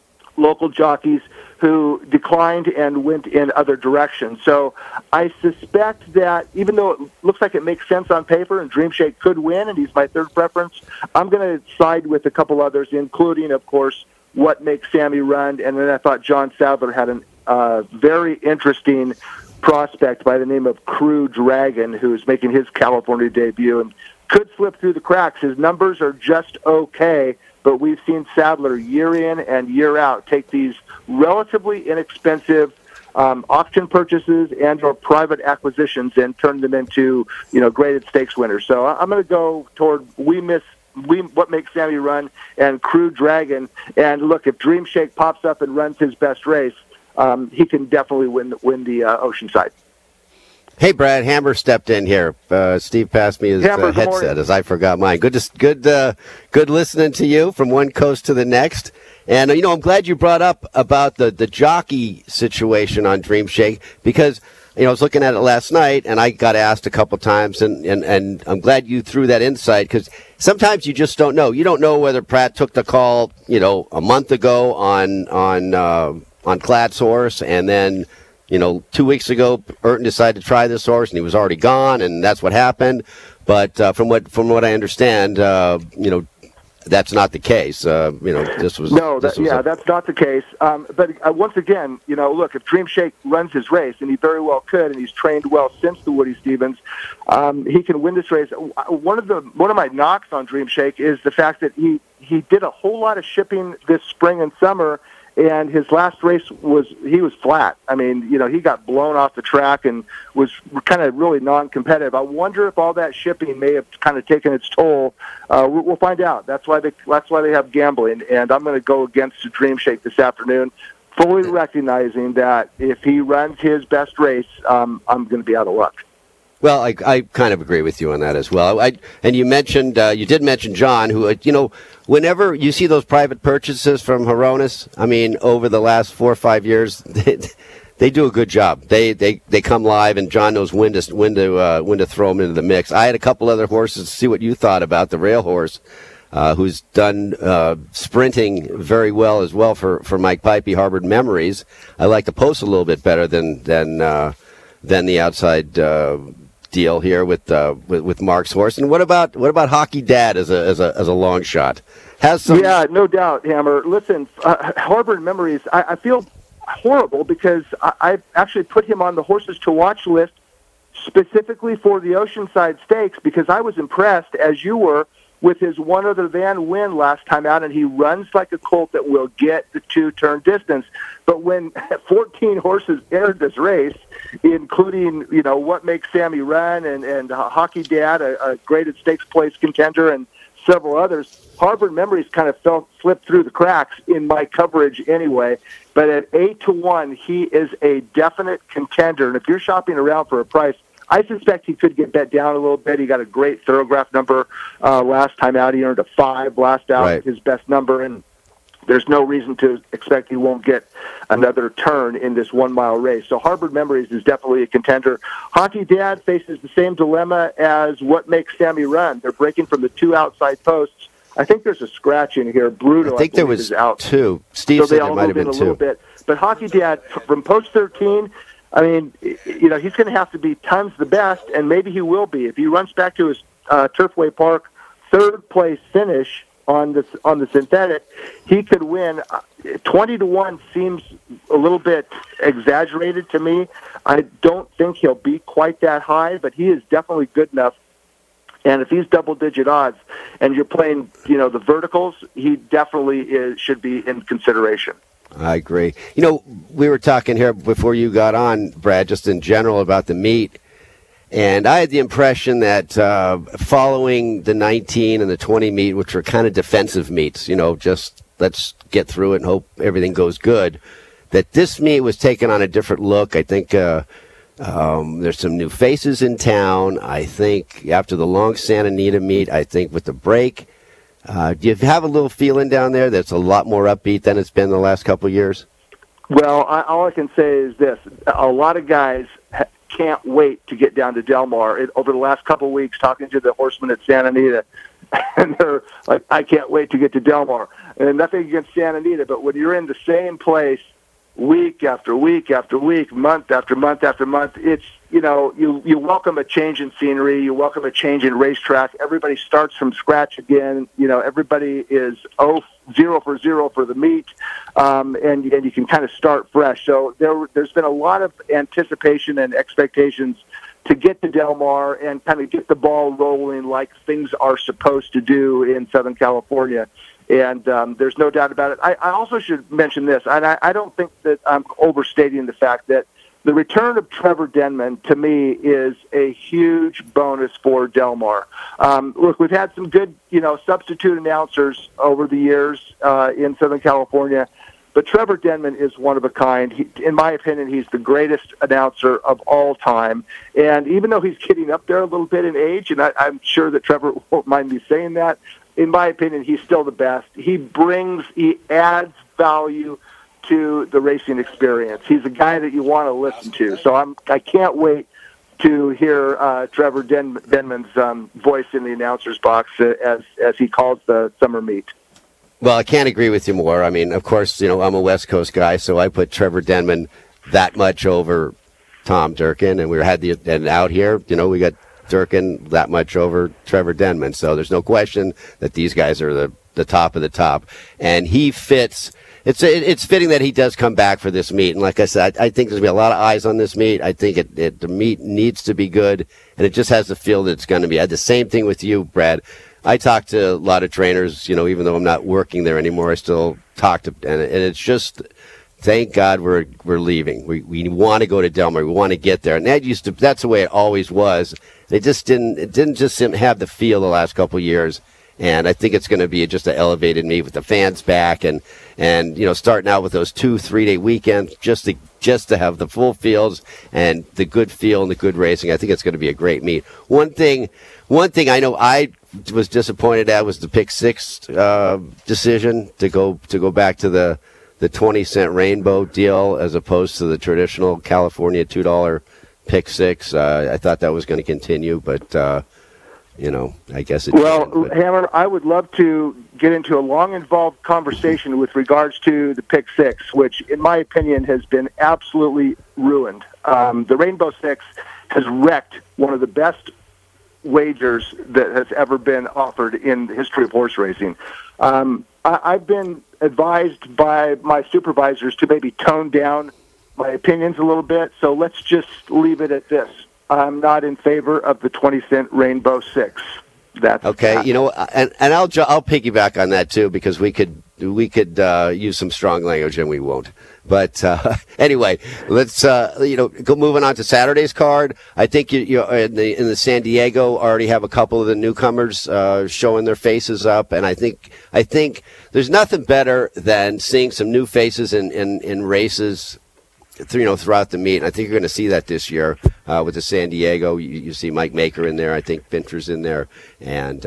local jockeys who declined and went in other directions. So I suspect that even though it looks like it makes sense on paper and Dream Shake could win and he's my third preference, I'm going to side with a couple others, including, of course, What Makes Sammy Run. And then I thought John Sadler had a very interesting prospect by the name of Crew Dragon, who's making his California debut and could slip through the cracks. His numbers are just okay, but we've seen Sadler year in and year out take these relatively inexpensive auction purchases and or private acquisitions and turn them into, graded stakes winners. So I'm going to go toward What Makes Sammy Run and Crew Dragon. And look, if Dream Shake pops up and runs his best race, he can definitely win the Oceanside. Hey, Brad, Hammer stepped in here. Steve passed me his headset as I forgot mine. Good listening to you from one coast to the next. And, I'm glad you brought up about the jockey situation on Dream Shake because, I was looking at it last night and I got asked a couple times and I'm glad you threw that insight because sometimes you just don't know. You don't know whether Pratt took the call, a month ago on Clad's horse and then 2 weeks ago, Urton decided to try this horse, and he was already gone, and that's what happened. But from what I understand, that's not the case. This was that's not the case. But once again, look, if Dream Shake runs his race, and he very well could, and he's trained well since the Woody Stevens, he can win this race. One of my knocks on Dream Shake is the fact that he did a whole lot of shipping this spring and summer. And his last race he was flat. I mean, he got blown off the track and was kind of really non-competitive. I wonder if all that shipping may have kind of taken its toll. We'll find out. That's why they have gambling. And I'm going to go against the Dream Shake this afternoon, fully recognizing that if he runs his best race, I'm going to be out of luck. Well, I kind of agree with you on that as well. And you did mention John, who, whenever you see those private purchases from Hronis, I mean, over the last 4 or 5 years, they do a good job. They come live, and John knows when to throw them into the mix. I had a couple other horses to see what you thought about the rail horse. who's done sprinting very well as well for Mike Pipey, Harbored Memories. I like the post a little bit better than the outside deal here with Mark's horse. And what about Hockey Dad as a long shot? Yeah, no doubt, Hammer. Listen, Harbored Memories, I feel horrible because I've actually put him on the horses to watch list specifically for the Oceanside Stakes because I was impressed, as you were, with his one other than win last time out, and he runs like a colt that will get the 2-turn distance. But when 14 horses entered this race, including, What Makes Sammy Run and Hockey Dad, a graded stakes place contender, and several others, Harbored Memories kind of slipped through the cracks in my coverage anyway. But at 8-1, he is a definite contender. And if you're shopping around for a price, I suspect he could get bet down a little bit. He got a great Thorograph number last time out. He earned a 5 last out, right, his best number, and there's no reason to expect he won't get another turn in this 1 mile race. So Harbored Memories is definitely a contender. Hockey Dad faces the same dilemma as What Makes Sammy Run. They're breaking from the 2 outside posts. I think there's a scratch in here. Brutal, I think there was out 2. Steve said there might have been 2. Little bit. But Hockey Dad, from post 13, I mean, he's going to have to be tons the best, and maybe he will be. If he runs back to his Turfway Park third-place finish on the synthetic, he could win. 20-1 seems a little bit exaggerated to me. I don't think he'll be quite that high, but he is definitely good enough. And if he's double-digit odds, and you're playing, the verticals, he definitely should be in consideration. I agree. We were talking here before you got on, Brad, just in general about the meet. And I had the impression that following the 19 and the 20 meet, which were kind of defensive meets, just let's get through it and hope everything goes good, that this meet was taking on a different look. I think there's some new faces in town. I think after the long Santa Anita meet, I think with the break, do you have a little feeling down there that's a lot more upbeat than it's been the last couple of years? Well, all I can say is this. A lot of guys can't wait to get down to Del Mar. Over the last couple of weeks, talking to the horsemen at Santa Anita, and they're like, I can't wait to get to Del Mar. And nothing against Santa Anita, but when you're in the same place week after week after week, month after month after month, it's, you welcome a change in scenery, you welcome a change in racetrack. Everybody starts from scratch again. Everybody is 0 for 0 for the meet, and you can kind of start fresh. So there's been a lot of anticipation and expectations to get to Del Mar and kind of get the ball rolling like things are supposed to do in Southern California. And there's no doubt about it. I also should mention this, and I don't think that I'm overstating the fact that the return of Trevor Denman, to me, is a huge bonus for Del Mar. Look, we've had some good, substitute announcers over the years in Southern California, but Trevor Denman is one of a kind. In my opinion, he's the greatest announcer of all time. And even though he's getting up there a little bit in age, and I'm sure that Trevor won't mind me saying that, in my opinion, he's still the best. He adds value to the racing experience. He's a guy that you want to listen to. So I can't wait to hear Trevor Denman's voice in the announcer's box as he calls the summer meet. Well, I can't agree with you more. I mean, of course, I'm a West Coast guy, so I put Trevor Denman that much over Tom Durkin, and out here, we got Durkin that much over Trevor Denman. So there's no question that these guys are the top of the top, and he fits. It's fitting that he does come back for this meet. And like I said, I think there's going to be a lot of eyes on this meet. I think the meet needs to be good, and it just has the feel that it's going to be. I had the same thing with you, Brad. I talk to a lot of trainers, even though I'm not working there anymore, I still talk to, and it's just, thank God we're leaving. We want to go to Del Mar. We want to get there. And that's the way it always was. It didn't just have the feel the last couple of years. And I think it's going to be just an elevated meet with the fans back and starting out with those 2-3 day weekends just to have the full fields and the good feel and the good racing. I think it's going to be a great meet. One thing I know I was disappointed at was the pick 6 decision to go back to the 20-cent rainbow deal as opposed to the traditional California $2 pick 6. I thought that was going to continue, but I guess it. Well, Hammer, I would love to get into a long, involved conversation with regards to the Pick Six, which, in my opinion, has been absolutely ruined. The Rainbow Six has wrecked one of the best wagers that has ever been offered in the history of horse racing. I've been advised by my supervisors to maybe tone down my opinions a little bit, so let's just leave it at this. I'm not in favor of the 20-cent Rainbow Six. That's okay. that. And I'll piggyback on that too, because we could use some strong language and we won't. But anyway, let's go moving on to Saturday's card. I think you in the San Diego already have a couple of the newcomers showing their faces up, and I think there's nothing better than seeing some new faces in races throughout the meet. And I think you're going to see that this year with the San Diego. You see Mike Maker in there. I think Fincher's in there, and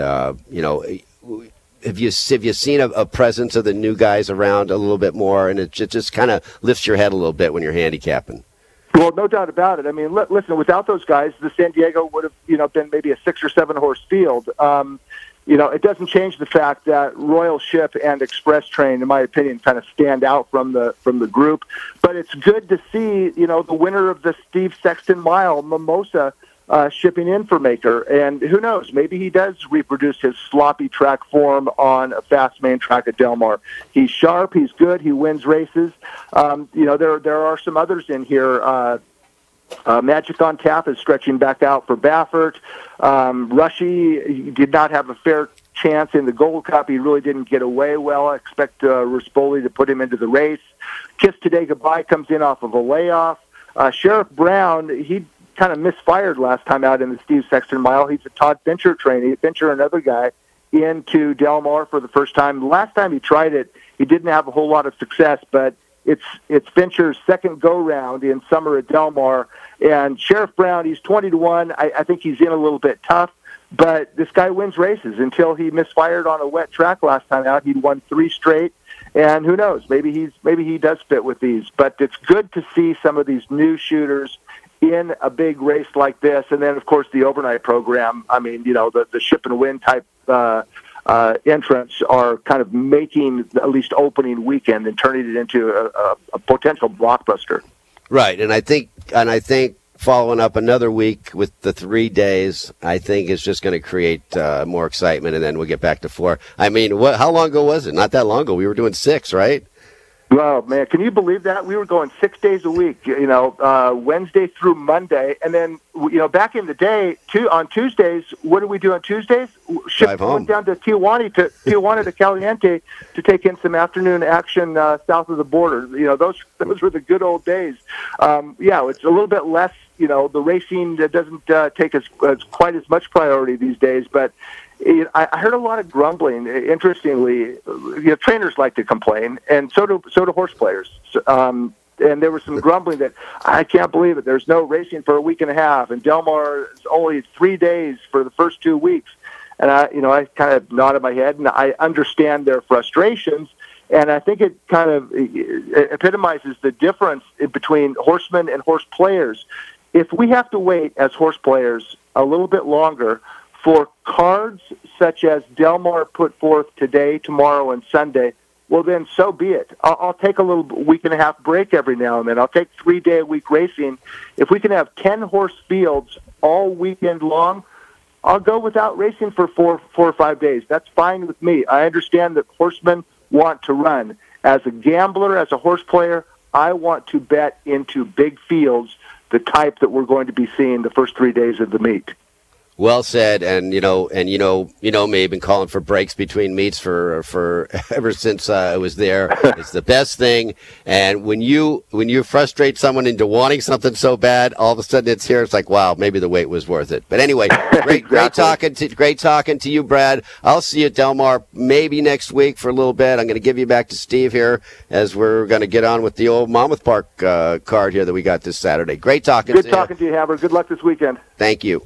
Have you seen a presence of the new guys around a little bit more, and it just kind of lifts your head a little bit when you're handicapping? Well, no doubt about it. I mean, listen, without those guys, the San Diego would have been maybe a 6 or 7 horse field. It doesn't change the fact that Royal Ship and Express Train, in my opinion, kind of stand out from the group. But it's good to see, the winner of the Steve Sexton Mile, Mimosa, shipping in for Maker. And who knows, maybe he does reproduce his sloppy track form on a fast main track at Del Mar. He's sharp, he's good, he wins races. There are some others in here. Magic on Tap is stretching back out for Baffert. Rushy did not have a fair chance in the Gold Cup. He really didn't get away well. I expect Rispoli to put him into the race. Kiss Today Goodbye comes in off of a layoff. Sheriff Brown, he kind of misfired last time out in the Steve Sexton Mile. He's a Todd Fincher trainee. Fincher, another guy, into Del Mar for the first time. The last time he tried it, he didn't have a whole lot of success, but it's Fincher's second go-round in summer at Del Mar. And Sheriff Brown, he's 20-1. I think he's in a little bit tough, but this guy wins races. Until he misfired on a wet track last time out, he'd won 3 straight. And who knows, maybe he does fit with these. But it's good to see some of these new shooters in a big race like this. And then, of course, the overnight program. I mean, the ship and win type entrants are kind of making at least opening weekend and turning it into a potential blockbuster. Right, and I think following up another week with the 3 days, I think is just going to create more excitement, and then we'll get back to 4. I mean, how long ago was it? Not that long ago. We were doing 6, right? Well, man, can you believe that? We were going 6 days a week, Wednesday through Monday. And then, back in the day, on Tuesdays, what did we do on Tuesdays? Drive home. Went down to Tijuana to Caliente to take in some afternoon action south of the border. Those were the good old days. It's a little bit less, the racing doesn't take as quite as much priority these days, but I heard a lot of grumbling. Interestingly, trainers like to complain, and so do horse players. And there was some grumbling that I can't believe it. There's no racing for a week and a half, and Del Mar is only 3 days for the first 2 weeks. And I kind of nodded my head, and I understand their frustrations. And I think it kind of epitomizes the difference between horsemen and horse players. If we have to wait as horse players a little bit longer for cards such as Del Mar put forth today, tomorrow, and Sunday, well, then so be it. I'll take a little week and a half break every now and then. I'll take 3-day-a-week racing. If we can have 10 horse fields all weekend long, I'll go without racing for 4 or 5 days. That's fine with me. I understand that horsemen want to run. As a gambler, as a horse player, I want to bet into big fields, the type that we're going to be seeing the first 3 days of the meet. Well said, and me, I've been calling for breaks between meets for ever since I was there. It's the best thing, and when you frustrate someone into wanting something so bad, all of a sudden it's here. It's like, wow, maybe the wait was worth it. But anyway, great talking to you, Brad. I'll see you at Del Mar maybe next week for a little bit. I'm going to give you back to Steve here as we're going to get on with the old Monmouth Park card here that we got this Saturday. Great talking. Good talking to you, Hammer. Good luck this weekend. Thank you.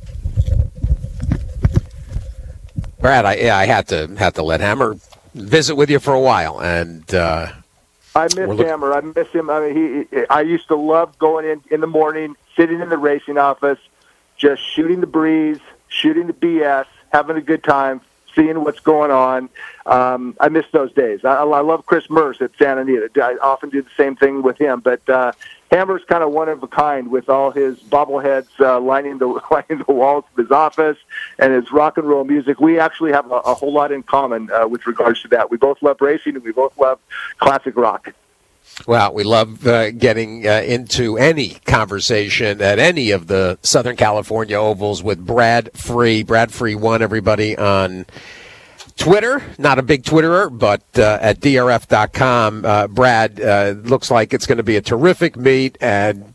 Brad, I had to let Hammer visit with you for a while, and I miss Hammer. I miss him. I mean, I used to love going in the morning, sitting in the racing office, just shooting the breeze, shooting the BS, having a good time, seeing what's going on. I miss those days. I love Chris Merce at Santa Anita. I often do the same thing with him, but Hammer's kind of one of a kind with all his bobbleheads lining the walls of his office and his rock and roll music. We actually have a whole lot in common with regards to that. We both love racing, and we both love classic rock. Well, we love getting into any conversation at any of the Southern California ovals with Brad Free. Brad Free won, everybody, on Twitter. Not a big Twitterer, but at drf.com. Brad, looks like it's going to be a terrific meet, and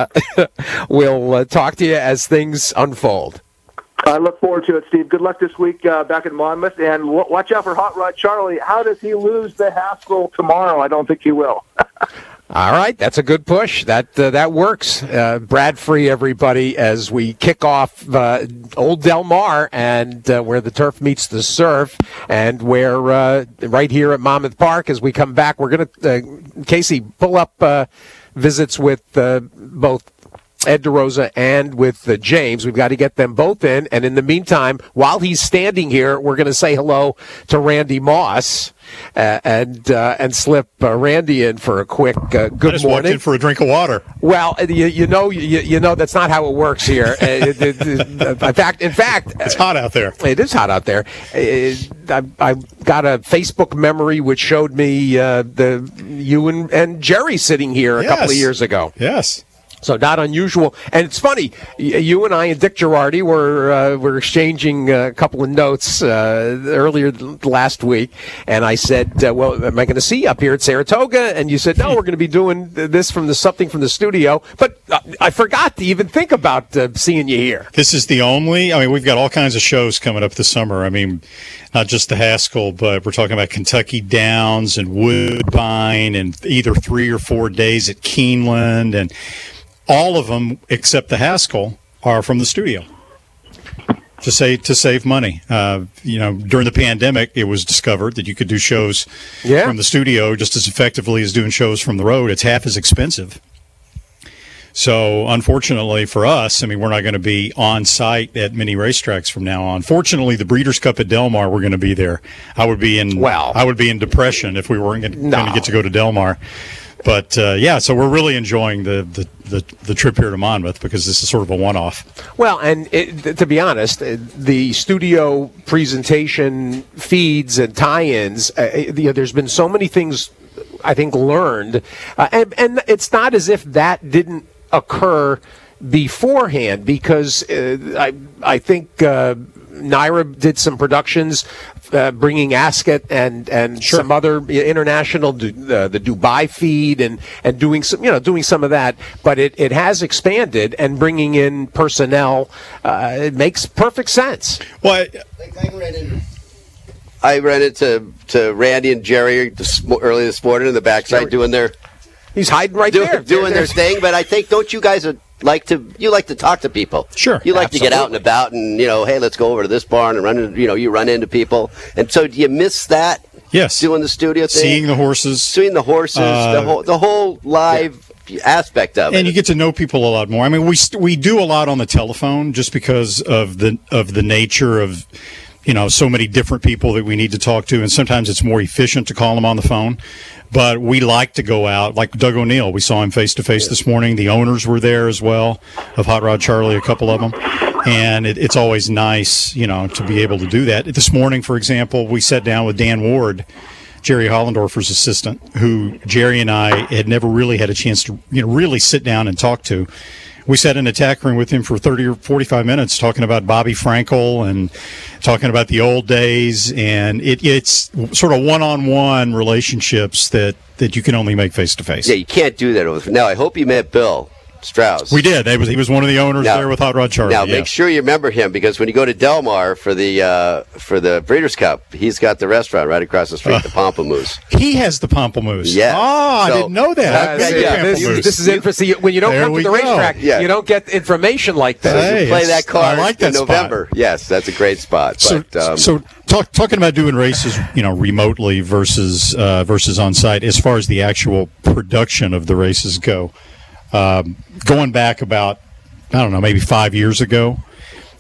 we'll talk to you as things unfold. I look forward to it, Steve. Good luck this week back in Monmouth, and watch out for Hot Rod Charlie. How does he lose the Haskell tomorrow? I don't think he will. All right, that's a good push. That works. Brad Free, everybody, as we kick off Old Del Mar, and where the turf meets the surf, and where right here at Monmouth Park, as we come back, we're going to, Casey, pull up visits with both Ed DeRosa and with James. We've got to get them both in. And in the meantime, while he's standing here, we're going to say hello to Randy Moss and slip Randy in for a quick good morning. I just walked in for a drink of water. Well, you know that's not how it works here. In fact, it's hot out there. It is hot out there. I got a Facebook memory which showed me you and Jerry sitting here a couple of years ago. Yes. So not unusual. And it's funny, you and I and Dick Girardi were exchanging a couple of notes earlier last week, and I said, well, am I going to see you up here at Saratoga? And you said, no, we're going to be doing this something from the studio. But I forgot to even think about seeing you here. This is the only, we've got all kinds of shows coming up this summer. Not just the Haskell, but we're talking about Kentucky Downs and Woodbine and either 3 or 4 days at Keeneland, and all of them except the Haskell are from the studio to save money. During the pandemic, it was discovered that you could do shows from the studio just as effectively as doing shows from the road. It's half as expensive. So, unfortunately for us, we're not going to be on site at many racetracks from now on. Fortunately, the Breeders' Cup at Del Mar, we're going to be there. I would be in depression if we weren't going to get to go to Del Mar. But so we're really enjoying the trip here to Monmouth because this is sort of a one-off. Well, and to be honest, the studio presentation feeds and tie-ins, there's been so many things I think learned, and it's not as if that didn't occur beforehand, because I think Naira did some productions bringing Ascot and some other international, the Dubai feed and doing some of that, but it has expanded, and bringing in personnel, it makes perfect sense. Well, I ran into Randy and Jerry early this morning in the backside doing their. He's hiding right there, doing their thing. But I think, don't you guys like to talk to people? Sure, you like to get out and about, and hey, let's go over to this barn and run. You run into people, and so do you miss that? Yes, doing the studio thing, seeing the horses, the whole live aspect of it, and you get to know people a lot more. We do a lot on the telephone just because of the nature of. So many different people that we need to talk to, and sometimes it's more efficient to call them on the phone. But we like to go out, like Doug O'Neill. We saw him face-to-face this morning. The owners were there as well, of Hot Rod Charlie, a couple of them. And it's always nice, to be able to do that. This morning, for example, we sat down with Dan Ward, Jerry Hollendorfer's assistant, who Jerry and I had never really had a chance to really sit down and talk to. We sat in a tack room with him for 30 or 45 minutes talking about Bobby Frankel and talking about the old days, and it's sort of one-on-one relationships that you can only make face-to-face. Yeah, you can't do that. Now, I hope you met Bill Strauss. We did. He was one of the owners there with Hot Rod Charlie. Now, make sure you remember him, because when you go to Del Mar for the Breeders' Cup, he's got the restaurant right across the street, the Pamplemousse. He has the Pamplemousse. Yeah. I didn't know that. This is interesting. When you don't come to the racetrack, you don't get information like that. So you play that card in November. Spot. Yes, that's a great spot. Talking about doing races, remotely versus on site, as far as the actual production of the races go. Going back about, maybe 5 years ago,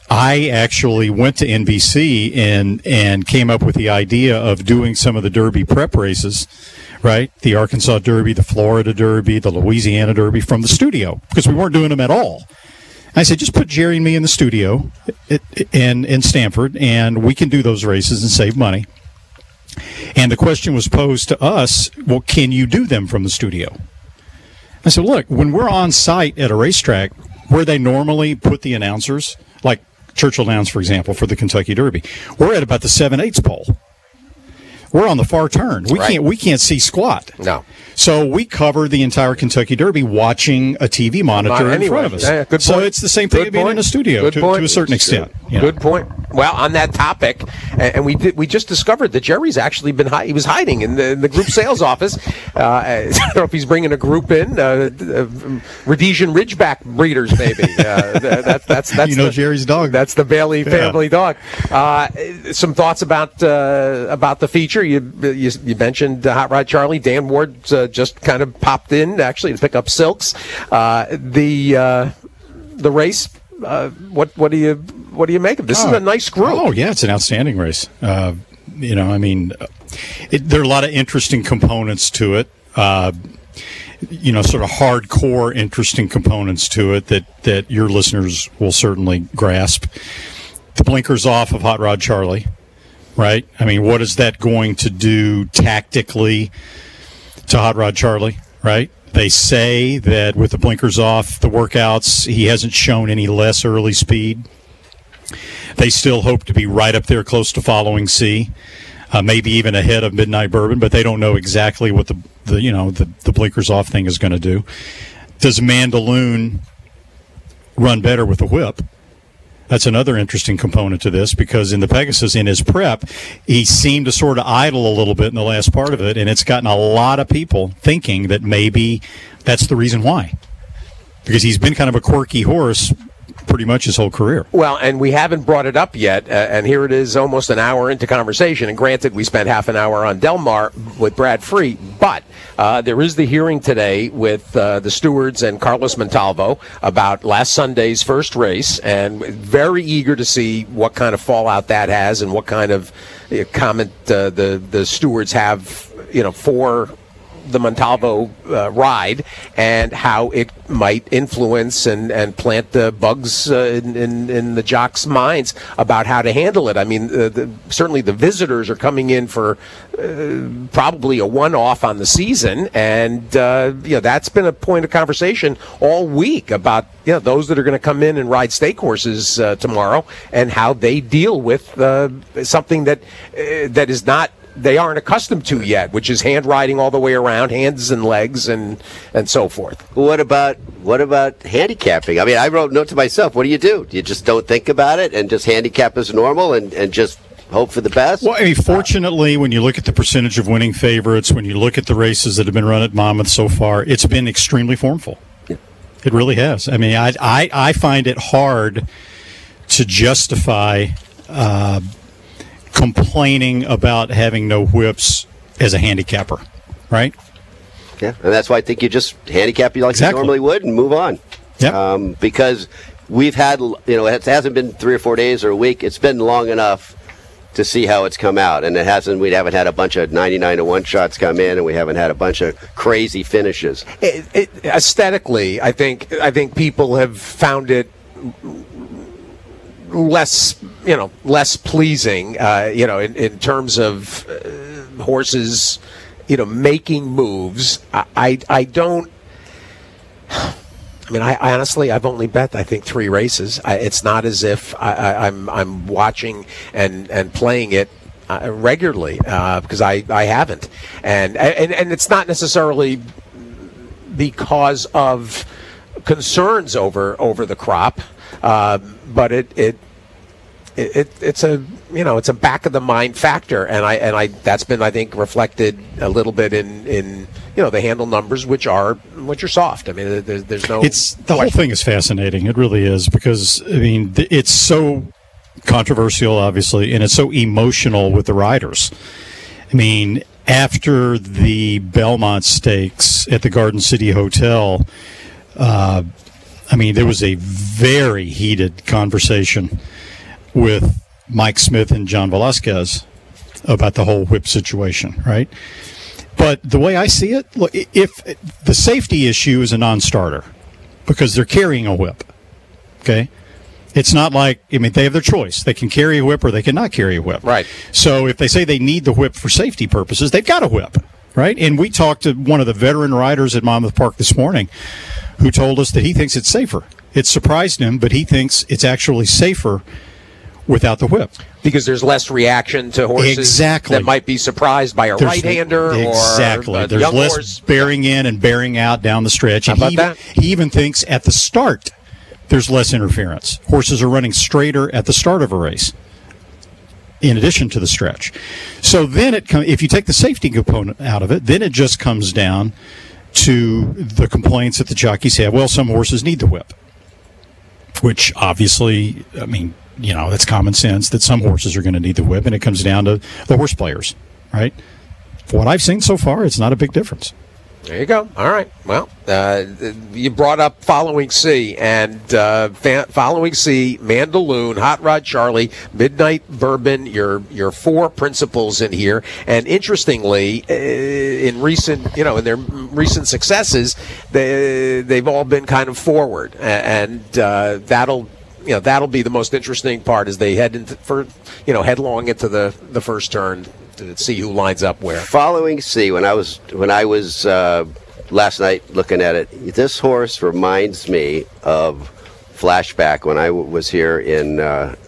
I actually went to NBC and came up with the idea of doing some of the Derby prep races, right? The Arkansas Derby, the Florida Derby, the Louisiana Derby from the studio, because we weren't doing them at all. I said, just put Jerry and me in the studio in Stanford, and we can do those races and save money. And the question was posed to us, well, can you do them from the studio? I said, look, when we're on site at a racetrack where they normally put the announcers, like Churchill Downs, for example, for the Kentucky Derby, we're at about the 7/8 pole. We're on the far turn. We can't see squat. No. So we cover the entire Kentucky Derby watching a TV monitor in front of us. Yeah, good so point. it's the same thing as being in a studio to a certain extent. Good point. Well, on that topic, and we just discovered that Jerry's actually been he was hiding in the group sales office. I don't know if he's bringing a group in, Rhodesian Ridgeback breeders, maybe. That's Jerry's dog. That's the Bailey family dog. Some thoughts about the feature. You mentioned Hot Rod Charlie. Dan Ward just kind of popped in actually to pick up Silks. The race. What do you make of this? Is a nice group. Oh yeah, it's an outstanding race. There are a lot of interesting components to it. Sort of hardcore interesting components to it that your listeners will certainly grasp. The blinkers off of Hot Rod Charlie, right? I mean, what is that going to do tactically to Hot Rod Charlie, right? They say that with the blinkers off, the workouts, he hasn't shown any less early speed. They still hope to be right up there close to Following C, maybe even ahead of Midnight Bourbon, but they don't know exactly what the blinkers off thing is going to do. Does Mandaloon run better with the whip? That's another interesting component to this, because in the Pegasus, in his prep, he seemed to sort of idle a little bit in the last part of it, and it's gotten a lot of people thinking that maybe that's the reason why. Because he's been kind of a quirky horse pretty much his whole career. Well, and we haven't brought it up yet, and here it is almost an hour into conversation, and granted, we spent half an hour on Del Mar with Brad Free, but there is the hearing today with the stewards and Carlos Montalvo about last Sunday's first race, and very eager to see what kind of fallout that has and what kind of comment the stewards have, for the Montalvo ride, and how it might influence and plant the bugs in the jocks' minds about how to handle it. I mean, certainly the visitors are coming in for probably a one-off on the season, and that's been a point of conversation all week about those that are going to come in and ride stake horses tomorrow, and how they deal with something that is not. They aren't accustomed to yet, which is hand riding all the way around, hands and legs and so forth. What about handicapping? I mean, I wrote a note to myself. What do? You just don't think about it and just handicap as normal and just hope for the best? Well, I mean, fortunately, when you look at the percentage of winning favorites, when you look at the races that have been run at Monmouth so far, it's been extremely formful. Yeah. It really has. I mean, I find it hard to justify complaining about having no whips as a handicapper, right? Yeah, and that's why I think you just handicap you like you normally would and move on. Yeah. Because we've had, it hasn't been 3 or 4 days or a week. It's been long enough to see how it's come out, and we haven't had a bunch of 99-1 shots come in, and we haven't had a bunch of crazy finishes. Aesthetically, I think people have found it less pleasing, in terms of horses, making moves. I honestly, I've only bet, I think, 3 races. It's not as if I'm watching and playing it regularly, because I haven't, and it's not necessarily because of concerns over the crop. But it's a back of the mind factor, and I that's been, I think, reflected a little bit in the handle numbers, which are soft. I mean, there's no. The whole thing is fascinating. It really is, because I mean, it's so controversial, obviously, and it's so emotional with the riders. I mean, after the Belmont Stakes at the Garden City Hotel. There was a very heated conversation with Mike Smith and John Velasquez about the whole whip situation, right? But the way I see it, look, if the safety issue is a non-starter because they're carrying a whip, okay? It's not like, I mean, they have their choice. They can carry a whip or they cannot carry a whip. Right. So if they say they need the whip for safety purposes, they've got a whip, right? And we talked to one of the veteran riders at Monmouth Park this morning who told us that he thinks it's safer. It surprised him, but he thinks it's actually safer without the whip. Because there's less reaction to horses that might be surprised by a right-hander or a There's young less horse. bearing in and bearing out down the stretch. How about that? He even thinks at the start there's less interference. Horses are running straighter at the start of a race in addition to the stretch. So then if you take the safety component out of it, then it just comes down to the complaints that the jockeys have. Well, some horses need the whip, which obviously, I mean, you know, that's common sense that some horses are going to need the whip, and it comes down to the horse players, right? For what I've seen so far, it's not a big difference. There you go. All right. Well, you brought up Following Sea, and Following Sea, Mandaloun, Hot Rod Charlie, Midnight Bourbon, your four principals in here. And interestingly, in their recent successes, they've all been kind of forward, and that'll be the most interesting part as they head headlong into the first turn to see who lines up where. Following Sea, when I was last night looking at it, this horse reminds me of flashback when I was here in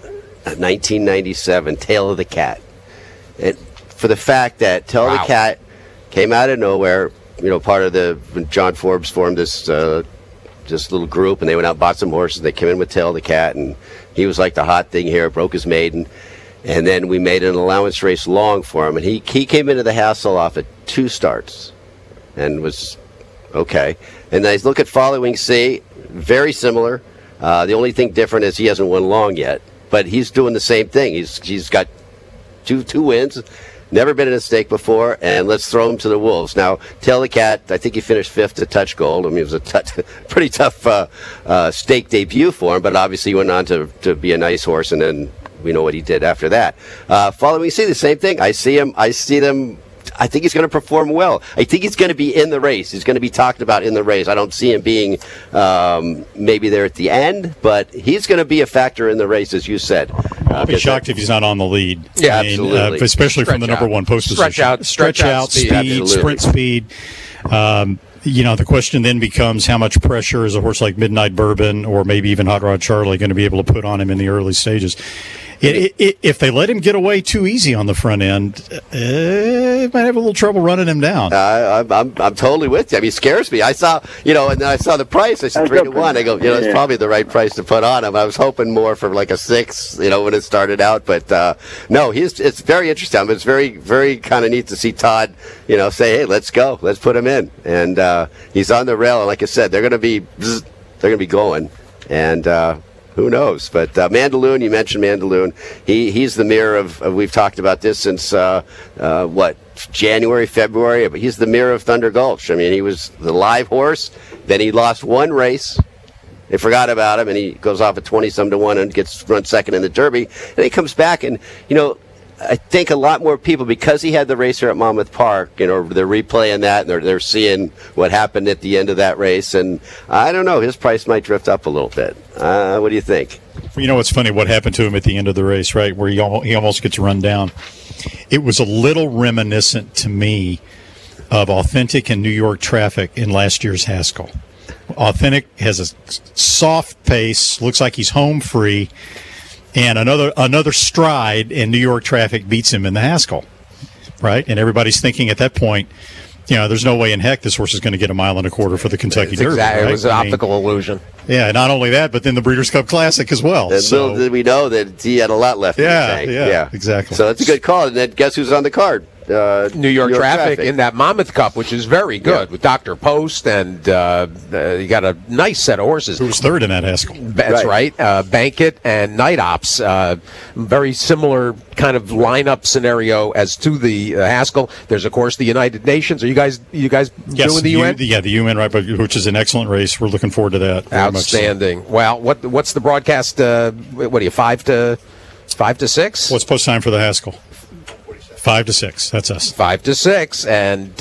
1997, Tail of the Cat. For the fact that Tail of the Cat came out of nowhere, part of when John Forbes formed this little group, and they went out and bought some horses. They came in with Tail of the Cat, and he was like the hot thing here, broke his maiden. And then we made an allowance race long for him, and he came into the hassle off at 2 starts and was okay. And I look at Following Sea, very similar. The only thing different is he hasn't won long yet, but he's doing the same thing. He's got two wins, never been in a stake before, and let's throw him to the wolves. Now, Tail of the Cat, I think he finished 5th at Touch Gold. I mean, it was a pretty tough stake debut for him, but obviously he went on to be a nice horse, and then we know what he did after that. Following Sea, the same thing. I see them. I think he's going to perform well. I think he's going to be in the race. He's going to be talked about in the race. I don't see him being maybe there at the end, but he's going to be a factor in the race, as you said. I'll be shocked if he's not on the lead. Yeah, absolutely. Especially from the number one post position. Stretch out speed, sprint speed. The question then becomes how much pressure is a horse like Midnight Bourbon or maybe even Hot Rod Charlie going to be able to put on him in the early stages. If they let him get away too easy on the front end, might have a little trouble running him down. I'm totally with you. I mean, it scares me. I saw, and then I saw the price. I said 3-1. I go, it's probably the right price to put on him. I was hoping more for like a 6, when it started out. But no, it's very interesting. I mean, it's very, very kind of neat to see Todd, say, hey, let's go, let's put him in, and he's on the rail. And like I said, they're going to be going, and. Who knows? But Mandaloun, you mentioned Mandaloun. He's the mirror of we've talked about this since, January, February. But he's the mirror of Thunder Gulch. I mean, he was the live horse. Then he lost one race. They forgot about him, and he goes off at 20-some to 1 and gets run second in the Derby. And he comes back, and, I think a lot more people, because he had the race here at Monmouth Park, they're replaying that, and they're seeing what happened at the end of that race. And I don't know, his price might drift up a little bit. What do you think? It's funny what happened to him at the end of the race, right, where he almost gets run down. It was a little reminiscent to me of Authentic and New York Traffic in last year's Haskell. Authentic has a soft pace, looks like he's home free, and another stride, and New York Traffic beats him in the Haskell, right? And everybody's thinking at that point, there's no way in heck this horse is going to get 1.25 miles for the Kentucky Derby. Exactly, right? It was an optical illusion. Yeah, not only that, but then the Breeders' Cup Classic as well. And little did we know that he had a lot left in the tank. Yeah, exactly. So that's a good call. And then guess who's on the card? New York Traffic in that Monmouth Cup, which is very good, with Dr. Post, and you got a nice set of horses. Who was third in that Haskell? That's right. Bankit and Night Ops. Very similar kind of lineup scenario as to the Haskell. There's, of course, the United Nations. Are you guys doing the UN? The UN, right, which is an excellent race. We're looking forward to that. Outstanding. So. Well, what's the broadcast? What are you, 5 to 5 to 6. What's post time for the Haskell? 5 to 6. That's us. 5 to 6, and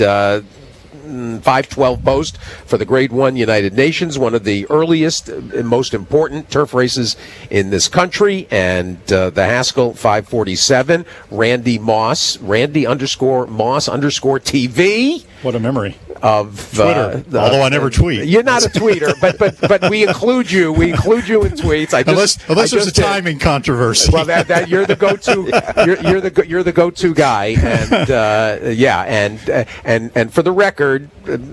5:12 post for the Grade 1 United Nations, one of the earliest and most important turf races in this country. And the Haskell 5:47. Randy Moss, Randy_Moss_TV. What a memory. Of Twitter, although I never tweet. You're not a tweeter, but we include you. We include you in tweets. Unless there's a timing controversy. Well, that you're the go-to. You're the go-to guy, and for the record,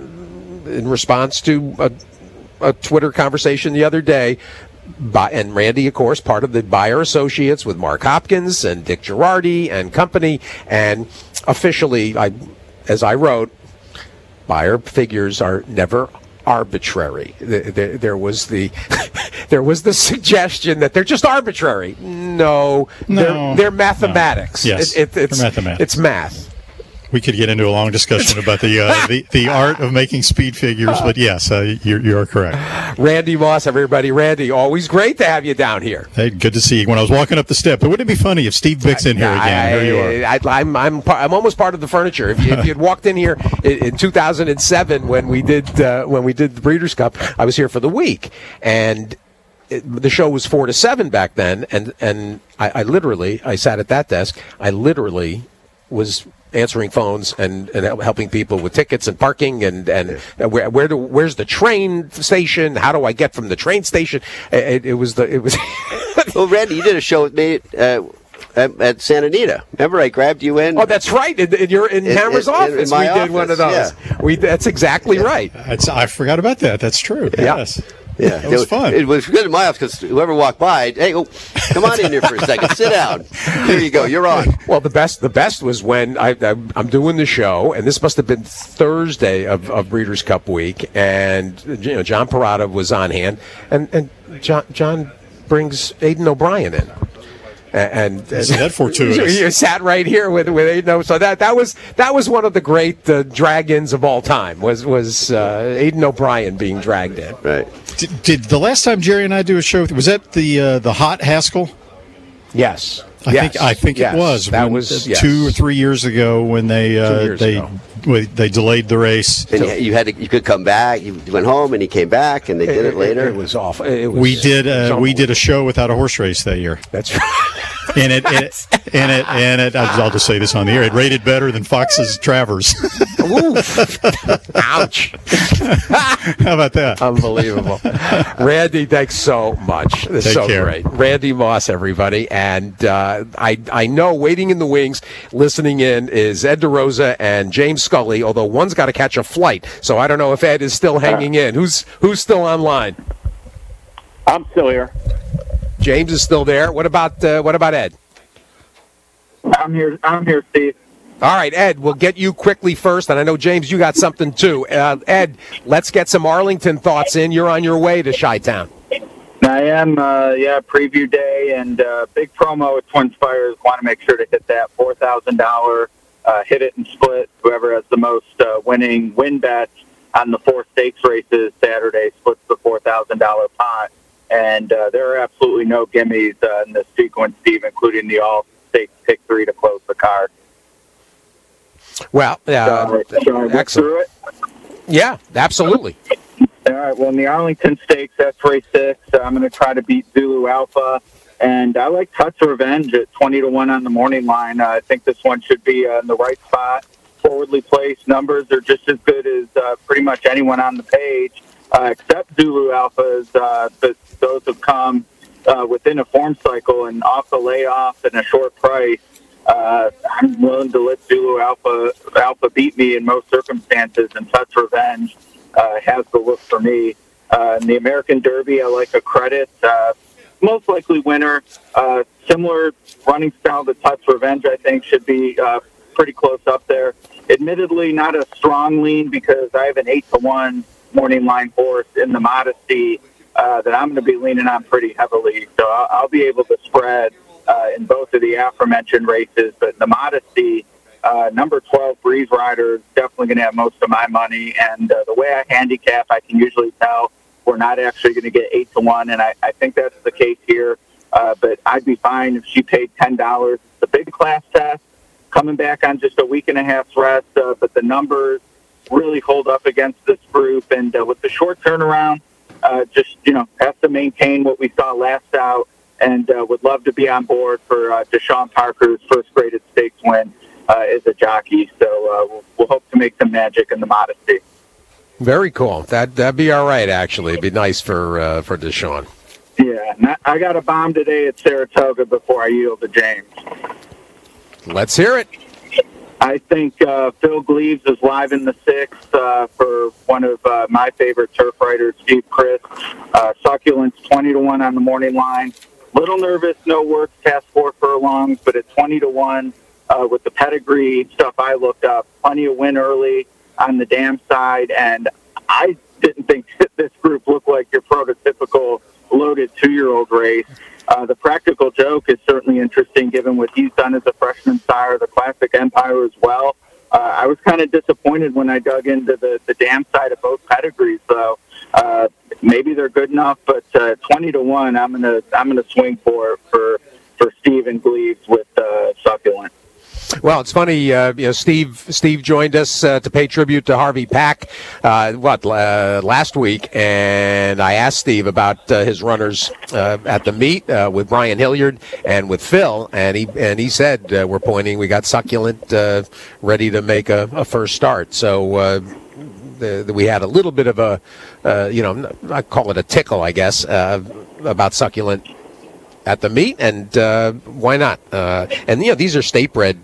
in response to a Twitter conversation the other day. And Randy, of course, part of the Buyer Associates with Mark Hopkins and Dick Girardi and company, and officially, as I wrote, Buyer figures are never arbitrary. There was the suggestion that they're just arbitrary. No. They're mathematics. No. Yes, they're mathematics. It's math. We could get into a long discussion about the art of making speed figures, but yes, you are correct. Randy Moss, everybody. Randy, always great to have you down here. Hey, good to see you. When I was walking up the step, but wouldn't it be funny if Steve Bick's in here again? Here you are. I'm almost part of the furniture. If you had walked in here in 2007 when we did the Breeders' Cup, I was here for the week, and the show was 4 to 7 back then, and I literally sat at that desk. I literally was answering phones and helping people with tickets and parking and where's the train station? How do I get from the train station? It was. Well, Randy, you did a show with me at Santa Anita. Remember, I grabbed you in. Oh, that's right. In Hammer's office, in my we office, did one of those. Yeah. That's exactly right. I forgot about that. That's true. Yeah. Yes. Yeah, it was fun. It was good in my office because whoever walked by, hey, come on in here for a second, sit down. Here you go, you're on. Well, the best was when I'm doing the show, and this must have been Thursday of Breeders' Cup week, and John Parada was on hand, and John brings Aidan O'Brien in. And isn't that fortuitous? You sat right here with so that was one of the great drag-ins of all time was Aidan O'Brien being dragged in. Right. Did the last time Jerry and I do a show, was that the hot Haskell? Yes. I think it was. That was 2 or 3 years ago when they delayed the race. And you could come back. You went home and he came back, and they did it later. It was awful. We did a show without a horse race that year. That's right. And it. I'll just say this on the air. It rated better than Fox's Travers. Oof. Ouch. How about that? Unbelievable. Randy, thanks so much. This is so great. Randy Moss, everybody. And I know waiting in the wings, listening in, is Ed DeRosa and James Scully, although one's got to catch a flight. So I don't know if Ed is still hanging in. Who's still online? I'm still here. James is still there. What about Ed? I'm here, Steve. All right, Ed, we'll get you quickly first, and I know, James, you got something too. Ed, let's get some Arlington thoughts in. You're on your way to Chi-Town. I am, preview day, and big promo at Twin Spires. Want to make sure to hit that $4,000, hit it and split. Whoever has the most winning win bets on the 4 stakes races Saturday splits the $4,000 pot. And there are absolutely no gimmies in this sequence, Steve, including the all-stakes pick 3 to close the card. Well, shall I excellent. Through it? Yeah, absolutely. All right, well, in the Arlington Stakes, that's race 6. I'm going to try to beat Zulu Alpha. And I like Touch Revenge at 20 to 1 on the morning line. I think this one should be in the right spot. Forwardly placed numbers are just as good as pretty much anyone on the page. Except Zulu Alphas, but those have come within a form cycle and off the layoff and a short price. I'm willing to let Zulu Alpha beat me in most circumstances, and Touch Revenge has the look for me. In the American Derby, I like a Credit. Most likely winner. Similar running style to Touch Revenge, I think, should be pretty close up there. Admittedly, not a strong lean because I have an 8 to 1 morning line horse in the Modesty that I'm going to be leaning on pretty heavily. So I'll be able to spread in both of the aforementioned races. But in the Modesty, number 12 Breeze Rider is definitely going to have most of my money. And the way I handicap, I can usually tell we're not actually going to get 8 to 1. And I think that's the case here. but I'd be fine if she paid $10. It's a big class test, coming back on just a week and a half's rest, but the numbers really hold up against this group. And with the short turnaround, just, have to maintain what we saw last out, and would love to be on board for Deshaun Parker's first graded stakes win as a jockey. So we'll hope to make some magic in the Modesty. Very cool. That'd be all right, actually. It'd be nice for Deshaun. Yeah, I got a bomb today at Saratoga before I yield to James. Let's hear it. I think Phil Gleaves is live in the sixth for one of my favorite turf riders, Steve Chris. Succulent's 20-1 on the morning line. Little nervous, no work past 4 furlongs, but at 20-1 with the pedigree stuff I looked up, plenty of win early on the dam side, and I didn't think this group looked like your prototypical loaded 2-year-old race. The Practical Joke is certainly interesting given what he's done as a freshman sire, the Classic Empire as well. I was kind of disappointed when I dug into the dam side of both pedigrees, though. Maybe they're good enough, but 20-1, I'm gonna swing for Steve and Gleaves with Succulent. Well, it's funny, Steve joined us to pay tribute to Harvey Pack, last week, and I asked Steve about his runners at the meet with Brian Hilliard and with Phil, and he said we got Succulent ready to make a first start. So we had a little bit of a, I call it a tickle, I guess, about Succulent at the meet, and why not? And these are state-bred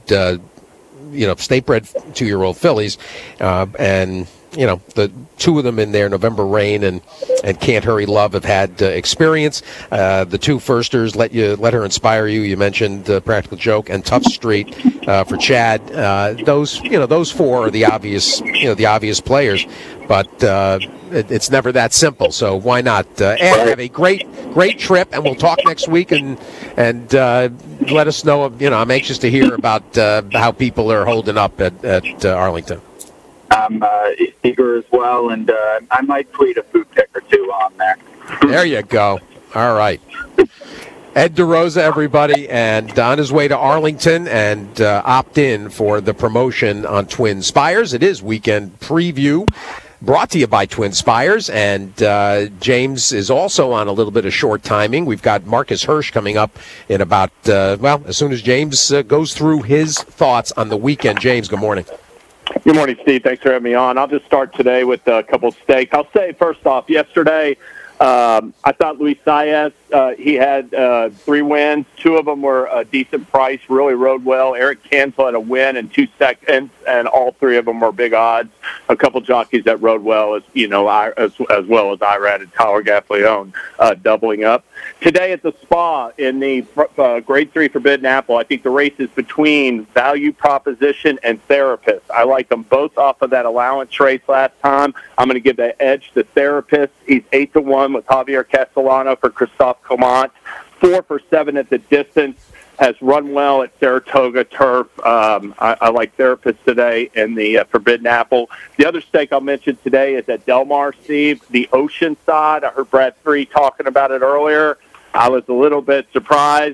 2-year-old fillies, and the two of them in there, November Rain and Can't Hurry Love, have had experience. The two firsters, Let Her Inspire You. You mentioned Practical Joke and Tough Street for Chad. Those four are the obvious players, but it's never that simple. So why not? And have a great trip, and we'll talk next week and let us know. I'm anxious to hear about how people are holding up at Arlington. I'm eager as well, and I might tweet a food pick or two on there. There you go. All right. Ed DeRosa, everybody, and on his way to Arlington, and opt in for the promotion on Twin Spires. It is weekend preview, brought to you by Twin Spires, and James is also on a little bit of short timing. We've got Marcus Hirsch coming up in about, as soon as James goes through his thoughts on the weekend. James, good morning. Good morning, Steve. Thanks for having me on. I'll just start today with a couple of stakes. I'll say, first off, yesterday, I thought Luis Saez, he had 3 wins. 2 of them were a decent price, really rode well. Eric Cancel had a win in 2 seconds, and all 3 of them were big odds. A couple jockeys that rode well, as well as Irad and Tyler Gaffleone doubling up. Today at the Spa in the Grade 3 Forbidden Apple, I think the race is between Value Proposition and Therapist. I like them both off of that allowance race last time. I'm going to give the edge to Therapist. He's 8-1 with Javier Castellano for Christophe Comant. 4 for 7 at the distance. Has run well at Saratoga Turf. I like Therapist today in the Forbidden Apple. The other stake I'll mention today is at Del Mar, Steve, the Oceanside. I heard Bradbury talking about it earlier. I was a little bit surprised.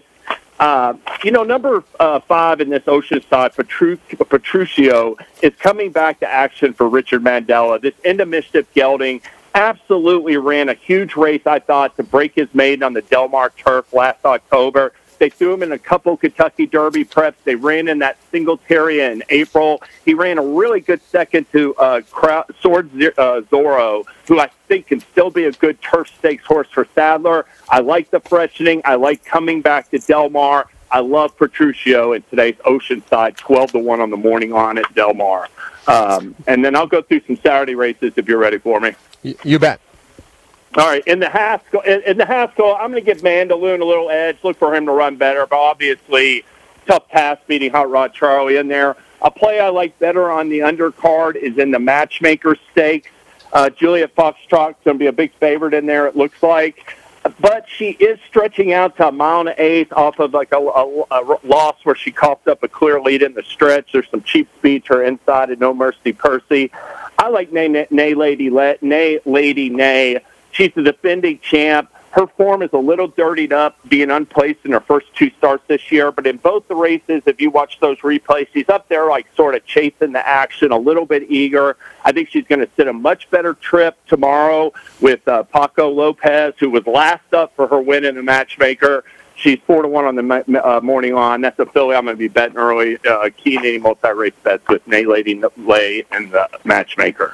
Number 5 in this Oceanside, Petruccio, is coming back to action for Richard Mandela. This End of Mischief gelding absolutely ran a huge race, I thought, to break his maiden on the Del Mar Turf last October. They threw him in a couple Kentucky Derby preps. They ran in that Singletary in April. He ran a really good second to Sword Zorro, who I think can still be a good turf stakes horse for Sadler. I like the freshening. I like coming back to Del Mar. I love Petruccio in today's Oceanside, 12-1 on the morning on at Del Mar. And then I'll go through some Saturday races if you're ready for me. You bet. All right, in the Haskell, I'm going to give Mandaloon a little edge. Look for him to run better, but obviously tough task beating Hot Rod Charlie in there. A play I like better on the undercard is in the Matchmaker Stakes. Juliet Foxtrot's going to be a big favorite in there, it looks like. But she is stretching out to a 1.8 off of like a loss where she coughed up a clear lead in the stretch. There's some cheap speed to her inside and No Mercy Percy. I like Nay Lady Nay. She's the defending champ. Her form is a little dirtied up, being unplaced in her first 2 starts this year. But in both the races, if you watch those replays, she's up there like sort of chasing the action, a little bit eager. I think she's going to sit a much better trip tomorrow with Paco Lopez, who was last up for her win in the matchmaker. She's 4-1 on the morning line. That's a filly I'm going to be betting early. Key any multi-race bets with Nay Lady Lay and the matchmaker.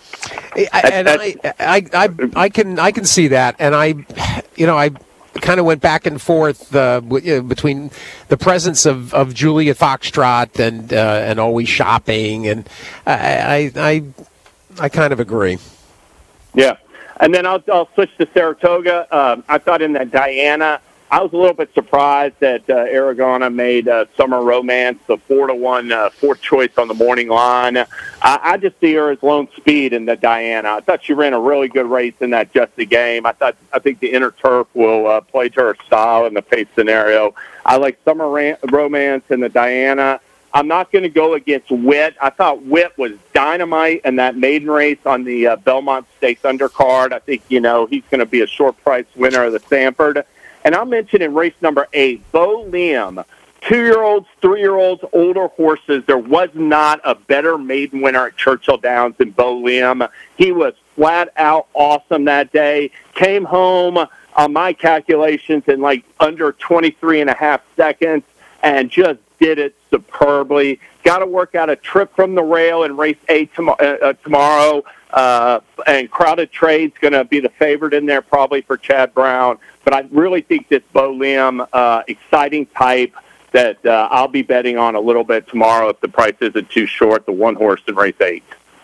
I can see that, and I kind of went back and forth between the presence of Julia Foxtrot and Always Shopping, and I kind of agree. Yeah, and then I'll switch to Saratoga. I thought in that Diana, I was a little bit surprised that Aragona made Summer Romance the 4-1 fourth choice on the morning line. I just see her as lone speed in the Diana. I thought she ran a really good race in that Just the Game. I think the inner turf will play to her style in the pace scenario. I like Summer Romance in the Diana. I'm not going to go against Witt. I thought Witt was dynamite in that maiden race on the Belmont Stakes undercard. I think he's going to be a short price winner of the Sanford. And I'll mention in race number 8, Bo Liam, 2-year-olds, 3-year-olds, older horses. There was not a better maiden winner at Churchill Downs than Bo Liam. He was flat out awesome that day. Came home on my calculations in like under 23 and a half seconds and just did it superbly. Got to work out a trip from the rail in race 8 tomorrow. And Crowded Trade's going to be the favorite in there probably for Chad Brown. But I really think this Bo Liam exciting type that I'll be betting on a little bit tomorrow if the price isn't too short, the one horse in race 8.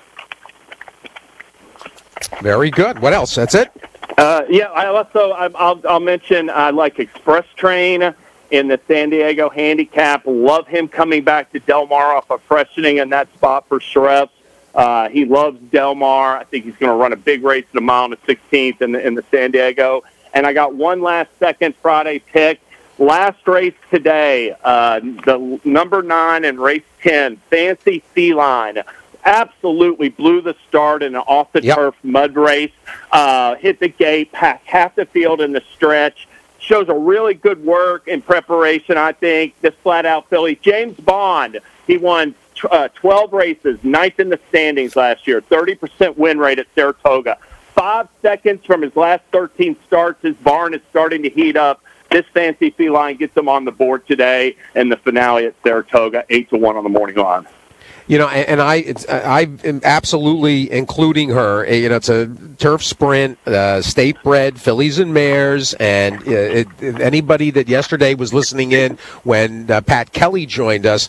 Very good. What else? That's it? Yeah, I'll mention I like Express Train in the San Diego Handicap. Love him coming back to Del Mar off of freshening in that spot for Shrevs. He loves Del Mar. I think he's going to run a big race at a mile and a 16th in the San Diego. And I got one last second Friday pick. Last race today, the number 9 in race 10, Fancy Feline, absolutely blew the start in an off-the-turf mud race. Hit the gate, packed half the field in the stretch. Shows a really good work in preparation, I think. This flat-out filly. James Bond, he won 12 races, 9th in the standings last year, 30% win rate at Saratoga. 5 seconds from his last 13 starts, his barn is starting to heat up. This Fancy Feline gets him on the board today in the finale at Saratoga, 8-1 on the morning line. And I'm absolutely including her. It's a turf sprint, state bred, fillies and mares, and anybody that yesterday was listening in when Pat Kelly joined us,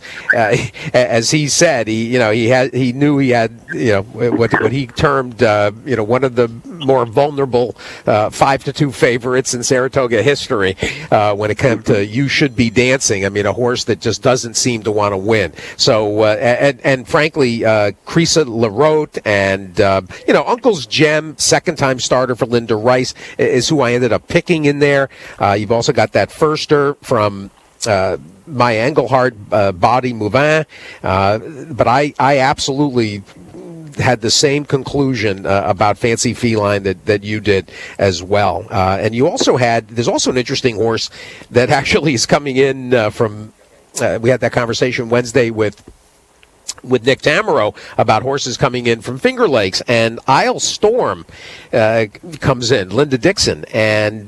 as he said, he knew he had what he termed one of the more vulnerable 5-2 favorites in Saratoga history when it came to You Should Be Dancing. I mean, a horse that just doesn't seem to want to win. So and frankly, Crisa LaRote and, Uncle's Gem, second-time starter for Linda Rice, is who I ended up picking in there. You've also got that firster from my Engelhardt, Body Mouvin. But I absolutely had the same conclusion about Fancy Feline that you did as well. And you also there's also an interesting horse that actually is coming in from, we had that conversation Wednesday with Nick Tamero about horses coming in from Finger Lakes, and Isle Storm comes in, Linda Dixon, and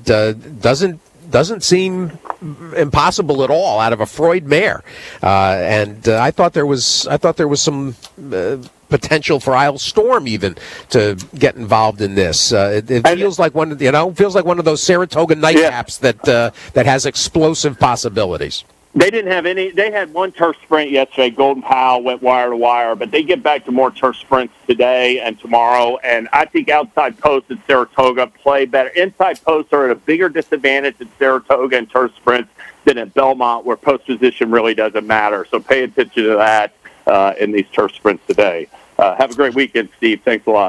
doesn't seem impossible at all out of a Freud mare, and I thought there was some potential for Isle Storm even to get involved in this. It feels like one of those Saratoga nightcaps that has explosive possibilities. They didn't have any. They had one turf sprint yesterday. Golden Powell went wire to wire, but they get back to more turf sprints today and tomorrow. And I think outside posts at Saratoga play better. Inside posts are at a bigger disadvantage at Saratoga and turf sprints than at Belmont, where post position really doesn't matter. So pay attention to that in these turf sprints today. Have a great weekend, Steve. Thanks a lot.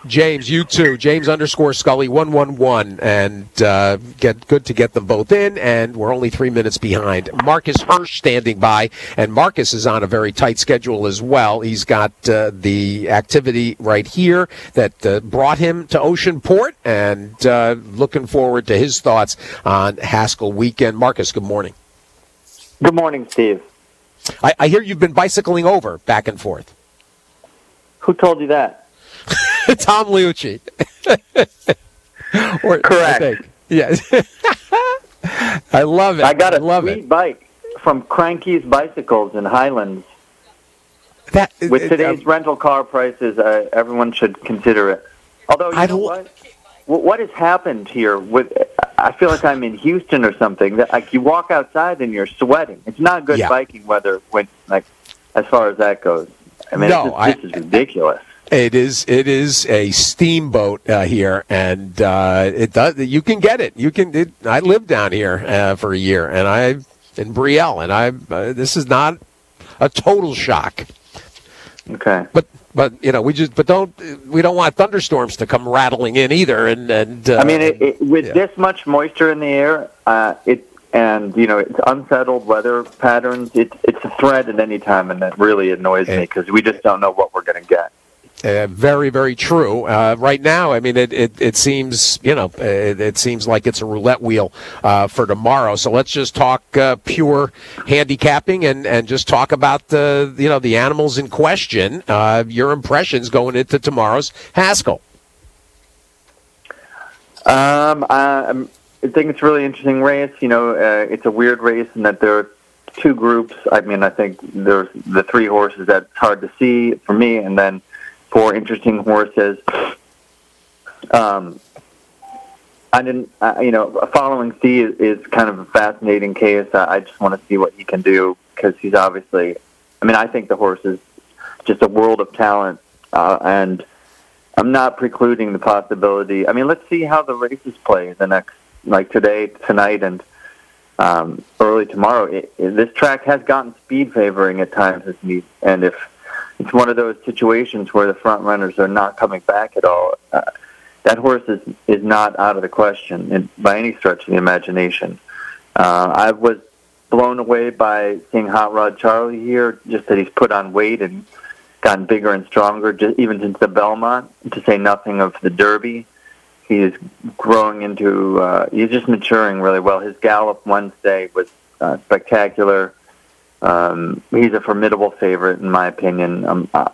James, you too. James _Scully 111, and good to get them both in. And we're only 3 minutes behind. Marcus Hirsch standing by, and Marcus is on a very tight schedule as well. He's got the activity right here that brought him to Oceanport, and looking forward to his thoughts on Haskell weekend. Marcus, good morning. Good morning, Steve. I hear you've been bicycling over back and forth. Who told you that? Tom Liucci. Correct. I think. Yes. I love it. I got a love sweet bike from Cranky's Bicycles in Highlands. With today's rental car prices, everyone should consider it. Although, you know what has happened here? I feel like I'm in Houston or something. Like you walk outside and you're sweating. It's not good biking weather as far as that goes. I mean, this is ridiculous. It is a steamboat here, and it does. You can get it. I lived down here for a year, and in Brielle, and this is not a total shock. Okay, but we don't want thunderstorms to come rattling in either. And I mean, this much moisture in the air, it's unsettled weather patterns. It's a threat at any time, and that really annoys me because we just don't know what we're going to get. Very, very true. Right now, I mean, it seems it seems like it's a roulette wheel for tomorrow. So let's just talk pure handicapping and just talk about the animals in question. Your impressions going into tomorrow's Haskell. I think it's a really interesting race. It's a weird race in that there are two groups. I mean, I think there's the three horses that's hard to see for me, and then 4 interesting horses. Following C is kind of a fascinating case. I just want to see what he can do because he's obviously, I think the horse is just a world of talent, and I'm not precluding the possibility. Let's see how the races play the next, today, tonight, and early tomorrow. This track has gotten speed favoring at times, and if it's one of those situations where the front runners are not coming back at all, that horse is not out of the question by any stretch of the imagination. I was blown away by seeing Hot Rod Charlie here, just that he's put on weight and gotten bigger and stronger, even since the Belmont, to say nothing of the Derby. He is growing into, he's just maturing really well. His gallop Wednesday was spectacular. He's a formidable favorite, in my opinion.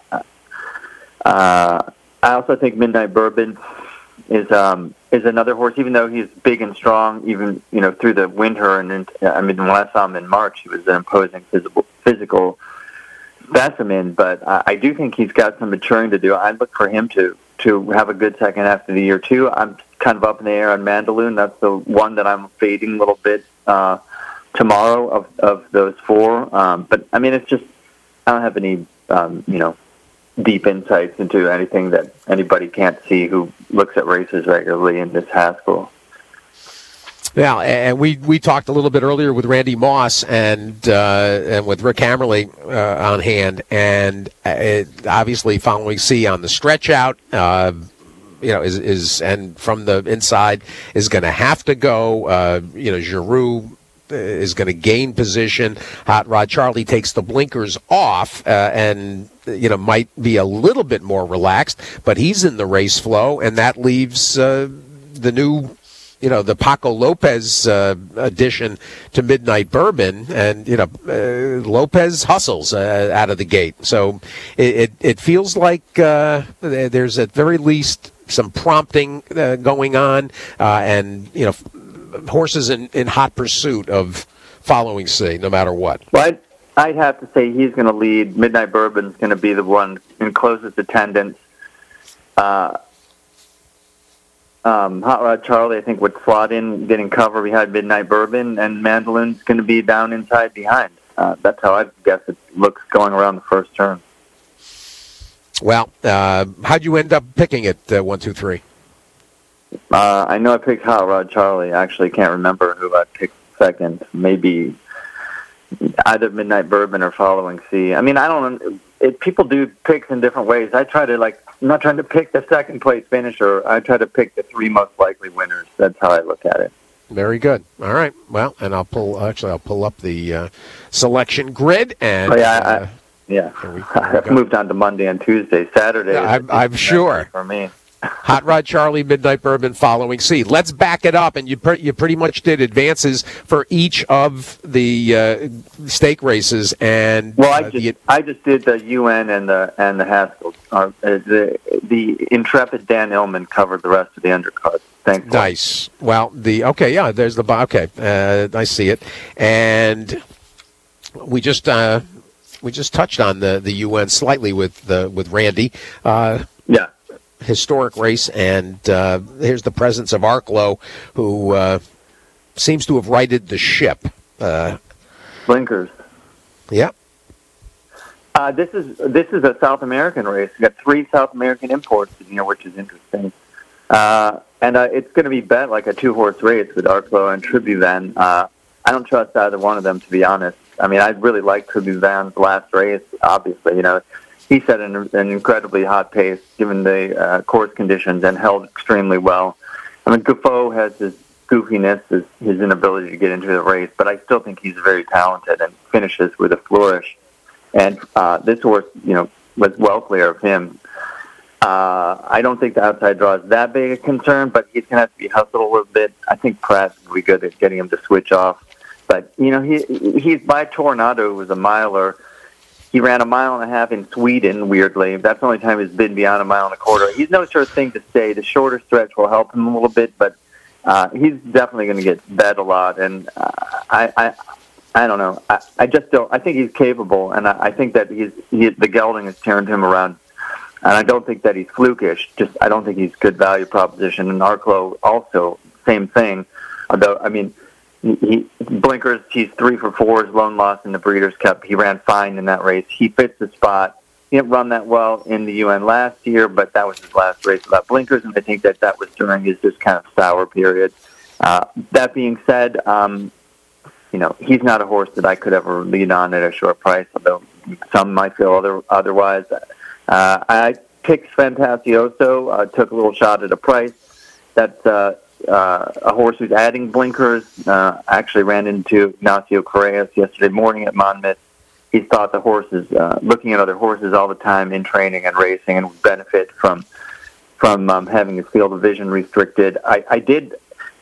I also think Midnight Bourbon is another horse, even though he's big and strong, even through the winter. And when I saw him in March, he was an imposing physical specimen. But I do think he's got some maturing to do. I look for him to have a good second half of the year too. I'm kind of up in the air on Mandaloun. That's the one that I'm fading a little bit tomorrow of those 4. But it's just I don't have any deep insights into anything that anybody can't see who looks at races regularly in this Haskell. Yeah, and we talked a little bit earlier with Randy Moss and with Rick Hammerly on hand, and obviously following C on the stretch out, is and from the inside is going to have to go. Giroux is going to gain position. Hot Rod Charlie takes the blinkers off and might be a little bit more relaxed, but he's in the race flow, and that leaves the new. The Paco Lopez addition to Midnight Bourbon, and Lopez hustles out of the gate. So it feels like there's at very least some prompting going on, and horses in hot pursuit of following C, no matter what. Well, I'd have to say he's going to lead. Midnight Bourbon's going to be the one in closest attendance. Hot Rod Charlie, I think, would slot in, getting cover behind Midnight Bourbon, and Mandaloun's going to be down inside behind. That's how I guess it looks going around the first turn. Well, how'd you end up picking it, 1, 2, 3? I know I picked Hot Rod Charlie. I actually can't remember who I picked second. Maybe either Midnight Bourbon or Following Sea. I mean, I don't. People do picks in different ways. I try to I'm not trying to pick the second place finisher. I try to pick the 3 most likely winners. That's how I look at it. Very good. All right. Well, and I'll pull up the selection grid and. I've moved on to Monday and Tuesday. Saturday. I'm sure. For me. Hot Rod Charlie, Midnight Bourbon, Following Sea. Let's back it up, and you pretty much did advances for each of the stake races. And I just did the UN and the Haskell. The intrepid Dan Illman covered the rest of the undercards. Thanks. Nice. Well, there's the I see it, and we just touched on the UN slightly with Randy. Historic race, and here's the presence of Arklow, who seems to have righted the ship. Blinkers. Yep. This is a South American race. We got 3 South American imports in here, which is interesting. And it's going to be bet like a 2-horse race with Arklow and Tribuvan. I don't trust either one of them, to be honest. I mean, I really like Tribuvan's last race. Obviously, he set an incredibly hot pace given the course conditions and held extremely well. I mean, Guffaut has his goofiness, his inability to get into the race, but I still think he's very talented and finishes with a flourish. And this horse, was well clear of him. I don't think the outside draw is that big a concern, but he's going to have to be hustled a little bit. I think Pratt's going to be good at getting him to switch off. But, he's by Tornado, who was a miler. He ran 1.5 miles in Sweden, weirdly. That's the only time he's been beyond 1.25 miles. He's no sure thing to stay. The shorter stretch will help him a little bit, but he's definitely going to get bet a lot. And I don't know. I just don't. I think he's capable, and I think that the gelding has turned him around. And I don't think that he's flukish. I don't think he's good value proposition. And Arklow also, same thing. Although, I mean, Blinkers, he's 3 for 4, his lone loss in the Breeders' Cup. He ran fine in that race. He fits the spot. He didn't run that well in the UN last year, but that was his last race without Blinkers, and I think that was during his just kind of sour period. That being said, he's not a horse that I could ever lead on at a short price, although some might feel otherwise. I picked Fantasioso, took a little shot at a price. That's a horse who's adding Blinkers. Actually ran into Ignacio Correas yesterday morning at Monmouth. He thought the horses, looking at other horses all the time in training and racing, and would benefit from having his field of vision restricted. I did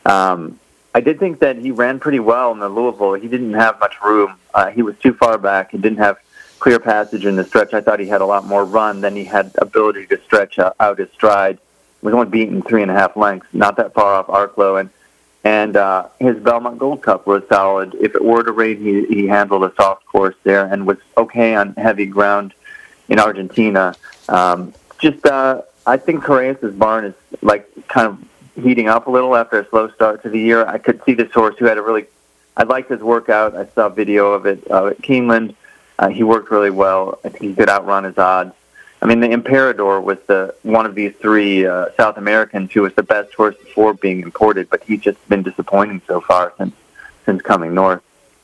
think that he ran pretty well in the Louisville. He didn't have much room. He was too far back. He didn't have clear passage in the stretch. I thought he had a lot more run than he had ability to stretch out his stride. He was only beaten 3.5 lengths, not that far off Arklow, and his Belmont Gold Cup was solid. If it were to rain, he handled a soft course there and was okay on heavy ground in Argentina. I think Correas' barn is kind of heating up a little after a slow start to the year. I could see this horse who had I liked his workout. I saw video of it at Keeneland. He worked really well. I think he could outrun his odds. I mean, the Emperador was one of these 3 South Americans who was the best horse before being imported, but he's just been disappointing so far since coming north.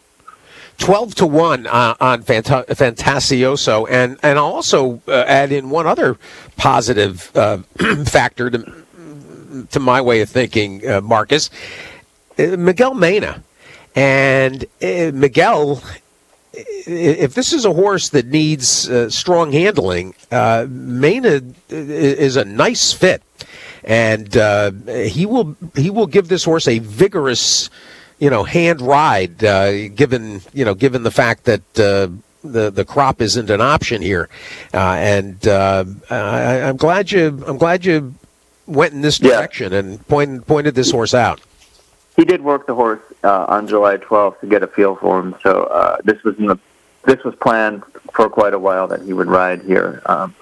12-1 on Fantasioso, and I'll also add in one other positive factor to my way of thinking, Marcus. Miguel Mena, and Miguel. If this is a horse that needs strong handling, Mena is a nice fit, and he will give this horse a vigorous, hand ride. Given the fact that the crop isn't an option here, and I'm glad you went in this direction and pointed this horse out. He did work the horse on July 12th to get a feel for him. So this was planned for quite a while that he would ride here.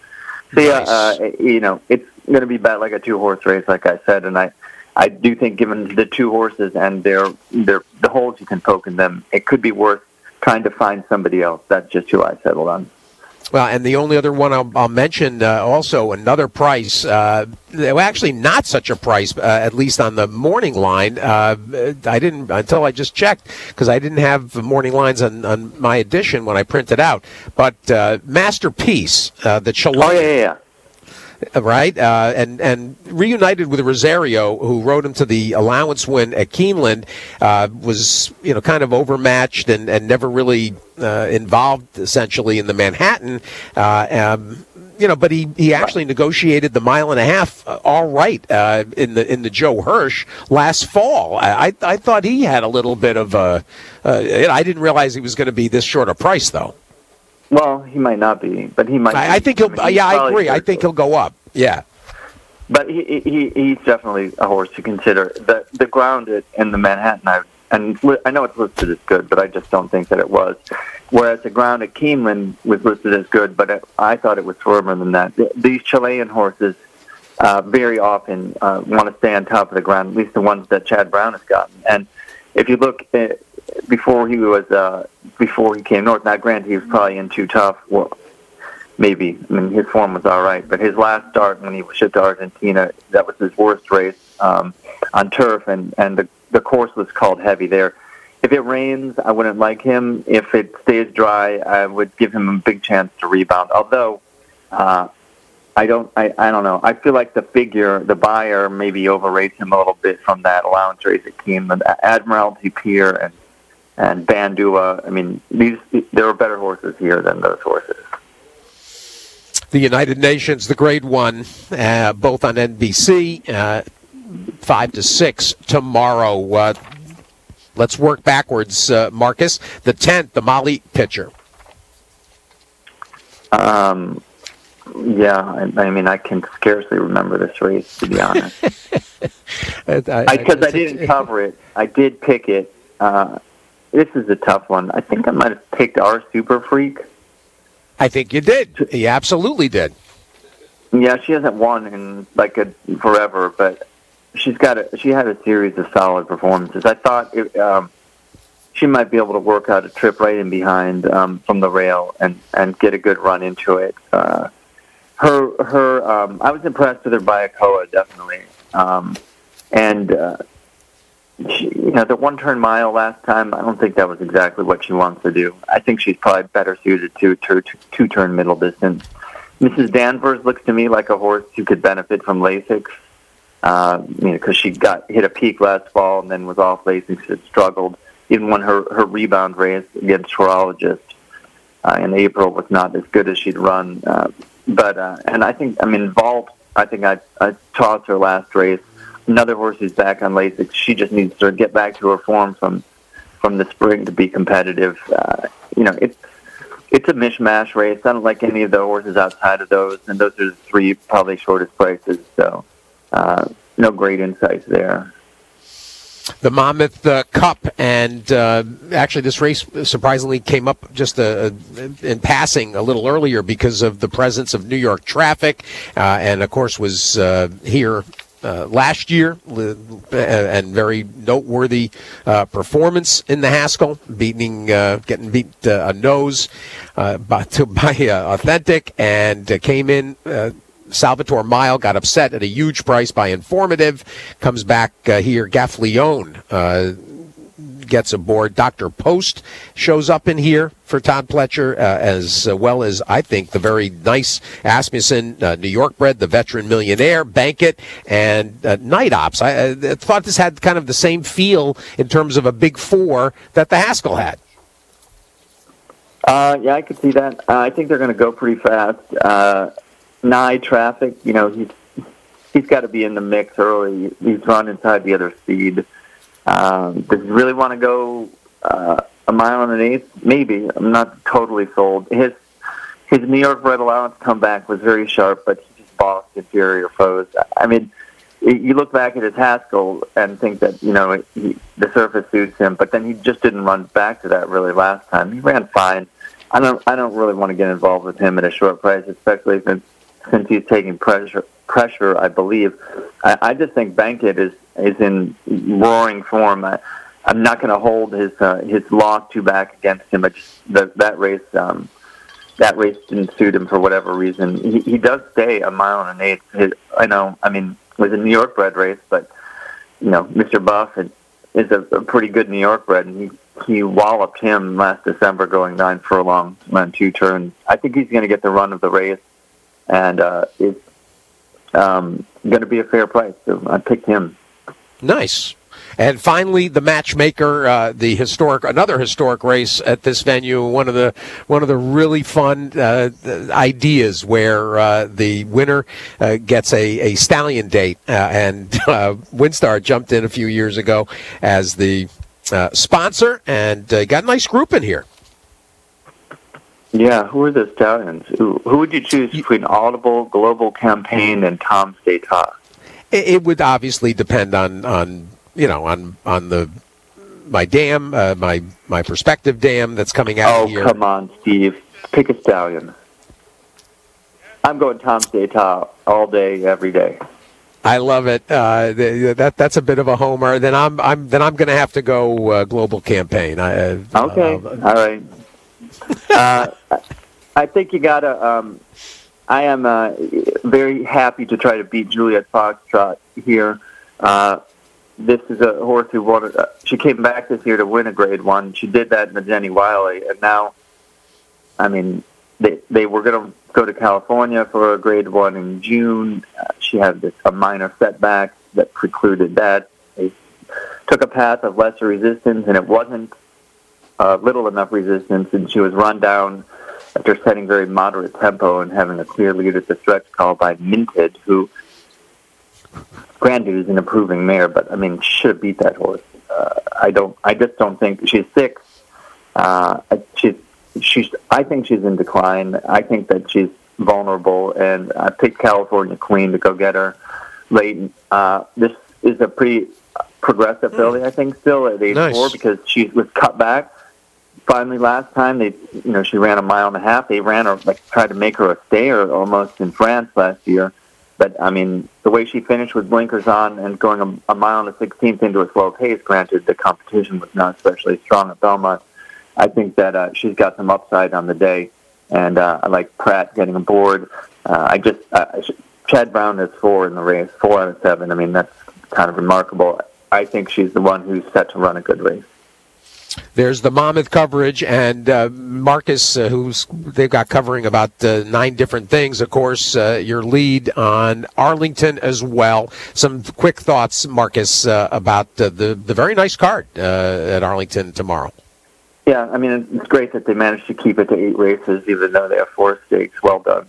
It's going to be about like a 2-horse race, like I said, and I do think, given the 2 horses and the holes you can poke in them, it could be worth trying to find somebody else. That's just who I settled on. Well, and the only other one I'll mention, also another price, actually not such a price, at least on the morning line. I didn't, until I just checked, because I didn't have morning lines on my edition when I printed out. But Masterpiece, the Chilean. Oh, yeah. Right, and reunited with Rosario, who rode him to the allowance win at Keeneland, was kind of overmatched and never really involved essentially in the Manhattan. But he actually negotiated the mile and a half all right in the Joe Hirsch last fall. I thought he had a little bit of I didn't realize he was going to be this short a price though. Well, he might not be, but he might. I think he'll. I agree. I think he'll go up. Yeah. But he's definitely a horse to consider. The ground in the Manhattan, I know it's listed as good, but I just don't think that it was. Whereas the ground at Keeneland was listed as good, but I thought it was firmer than that. These Chilean horses very often want to stay on top of the ground, at least the ones that Chad Brown has gotten. And if you look before he came north, now granted he was probably in too tough. Well, maybe. I mean, his form was all right, but his last start when he was shipped to Argentina, that was his worst race on turf, and the course was called heavy there. If it rains, I wouldn't like him. If it stays dry, I would give him a big chance to rebound. Although, I don't know. I feel like the buyer maybe overrates him a little bit from that allowance race at Keeneland. Admiralty Pier and Bandua. I mean, there are better horses here than those horses. The United Nations, the Grade 1, both on NBC, 5 to 6 tomorrow. Let's work backwards, Marcus. The 10th, the Mali pitcher. Yeah, I mean, I can scarcely remember this race, to be honest. Because I didn't cover it. I did pick it. This is a tough one. I think I might have picked our Super Freak. I think you did. You absolutely did. Yeah, she hasn't won in forever, but she had a series of solid performances. I thought she might be able to work out a trip right in behind from the rail and get a good run into it. I was impressed with her Bayakoa, definitely. The one-turn mile last time, I don't think that was exactly what she wants to do. I think she's probably better suited to two-turn middle distance. Mrs. Danvers looks to me like a horse who could benefit from Lasix, because she hit a peak last fall and then was off Lasix and struggled. Even when her rebound race against Horologist in April was not as good as she'd run. And I think, Vault, I think I tossed her last race. Another horse who's back on Lasix. She just needs to get back to her form from the spring to be competitive. It's a mishmash race. I don't like any of the horses outside of those, and those are the three probably shortest prices. So no great insights there. The Monmouth Cup, and actually this race surprisingly came up just in passing a little earlier because of the presence of New York traffic, and of course was here last year, and very noteworthy performance in the Haskell, getting beat a nose by Authentic, and came in. Salvatore Mile got upset at a huge price by Informative, comes back here. Gaffleone gets aboard. Dr. Post shows up in here for Todd Pletcher, as well as, I think, the very nice Asmussen, New York bred, the Veteran Millionaire, Bankit, and Night Ops. I thought this had kind of the same feel in terms of a big four that the Haskell had. Yeah, I could see that. I think they're going to go pretty fast. Nye Traffic, he's got to be in the mix early. He's run inside the other speed. Does he really want to go a mile and an eighth? Maybe. I'm not totally sold. His New York Red Allowance comeback was very sharp, but he just bossed inferior foes. I mean, you look back at his Haskell and think that the surface suits him, but then he just didn't run back to that really last time. He ran fine. I don't really want to get involved with him at a short price, especially since he's taking pressure, I believe. I just think Bankit is in roaring form. I'm not going to hold his lock too back against him. That race that race didn't suit him for whatever reason. He does stay a mile and an eighth. I know. I mean, it was a New York bred race, but Mr. Buff is a pretty good New York bred, and he walloped him last December going 9 furlongs on 2 turns. I think he's going to get the run of the race, and it's going to be a fair price. So I picked him. Nice. And finally, the matchmaker, another historic race at this venue. One of the really fun ideas where the winner gets a stallion date, and WinStar jumped in a few years ago as the sponsor, and got a nice group in here. Yeah, who are the stallions? Who would you choose between Audible, Global Campaign, and Tom's D'Etat? It would obviously depend on my dam, my prospective dam that's coming out here. Oh, come on, Steve. Pick a stallion. I'm going Tom's D'Etat all day, every day. I love it. That's a bit of a homer. Then I'm going to have to go Global Campaign. Okay, all right. I think you gotta. I am very happy to try to beat Juliet Foxtrot here. This is a horse who won. She came back this year to win a Grade 1. She did that in the Jenny Wiley, and now, I mean, they were going to go to California for a Grade 1 in June. She had a minor setback that precluded that. They took a path of lesser resistance, and it wasn't little enough resistance, and she was run down after setting very moderate tempo and having a clear lead at the stretch call by Minted, who, granted, is an improving mare, but I mean, should have beat that horse. I just don't think she's 6. I think she's in decline. I think that she's vulnerable, and I picked California Queen to go get her late. This is a pretty progressive filly, I think, still at age 4, because she was cut back. Finally, last time she ran 1.5 miles. They ran her, tried to make her a stayer almost in France last year. But I mean, the way she finished with blinkers on and going 1 mile and 1/16 into a slow pace, granted the competition was not especially strong at Belmont, I think that she's got some upside on the day. And I like Pratt getting aboard. Chad Brown is 4 in the race, 4 out of 7. I mean, that's kind of remarkable. I think she's the one who's set to run a good race. There's the Monmouth coverage, and Marcus, they've got covering about 9 different things. Of course, your lead on Arlington as well. Some quick thoughts, Marcus, about the very nice card at Arlington tomorrow. Yeah, I mean, it's great that they managed to keep it to 8 races, even though they have 4 stakes. Well done.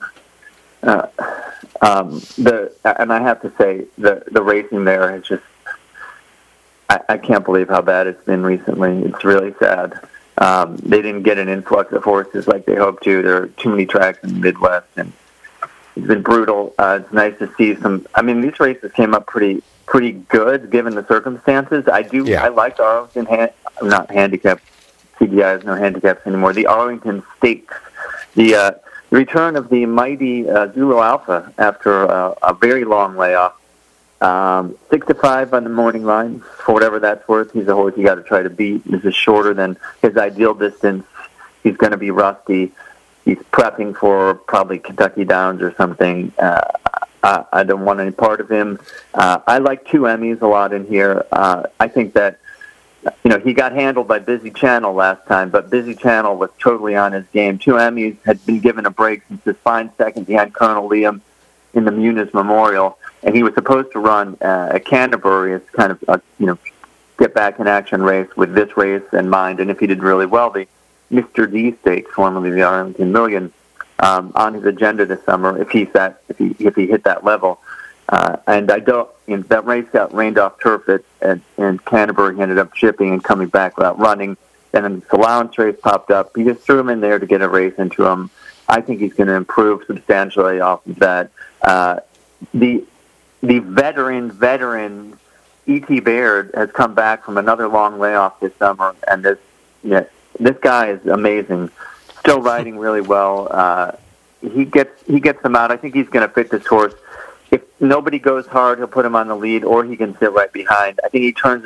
And I have to say, the racing there is just, I can't believe how bad it's been recently. It's really sad. They didn't get an influx of horses like they hoped to. There are too many tracks in the Midwest, and it's been brutal. It's nice to see some. I mean, these races came up pretty good given the circumstances. I like the Arlington not handicap. CBI has no handicaps anymore. The Arlington Stakes, the return of the mighty Zulu Alpha after a very long layoff. 6-5 on the morning line, for whatever that's worth. He's a horse you got to try to beat. This is shorter than his ideal distance. He's going to be rusty. He's prepping for probably Kentucky Downs or something. I don't want any part of him. I like 2 Emmys a lot in here. I think that he got handled by Busy Channel last time, but Busy Channel was totally on his game. 2 Emmys had been given a break since his fine second behind Colonel Liam in the Muniz Memorial, and he was supposed to run at Canterbury as kind of get back in action race with this race in mind. And if he did really well, the Mr. D Stakes, formerly the Arlington Million, on his agenda this summer, if he hit that level. And I don't. That race got rained off turf and Canterbury ended up chipping and coming back without running. And then the allowance race popped up. He just threw him in there to get a race into him. I think he's going to improve substantially off of that. The veteran E.T. Baird has come back from another long layoff this summer, and this guy is amazing. Still riding really well. He gets them out. I think he's going to fit this horse. If nobody goes hard, he'll put him on the lead, or he can sit right behind. I think he turns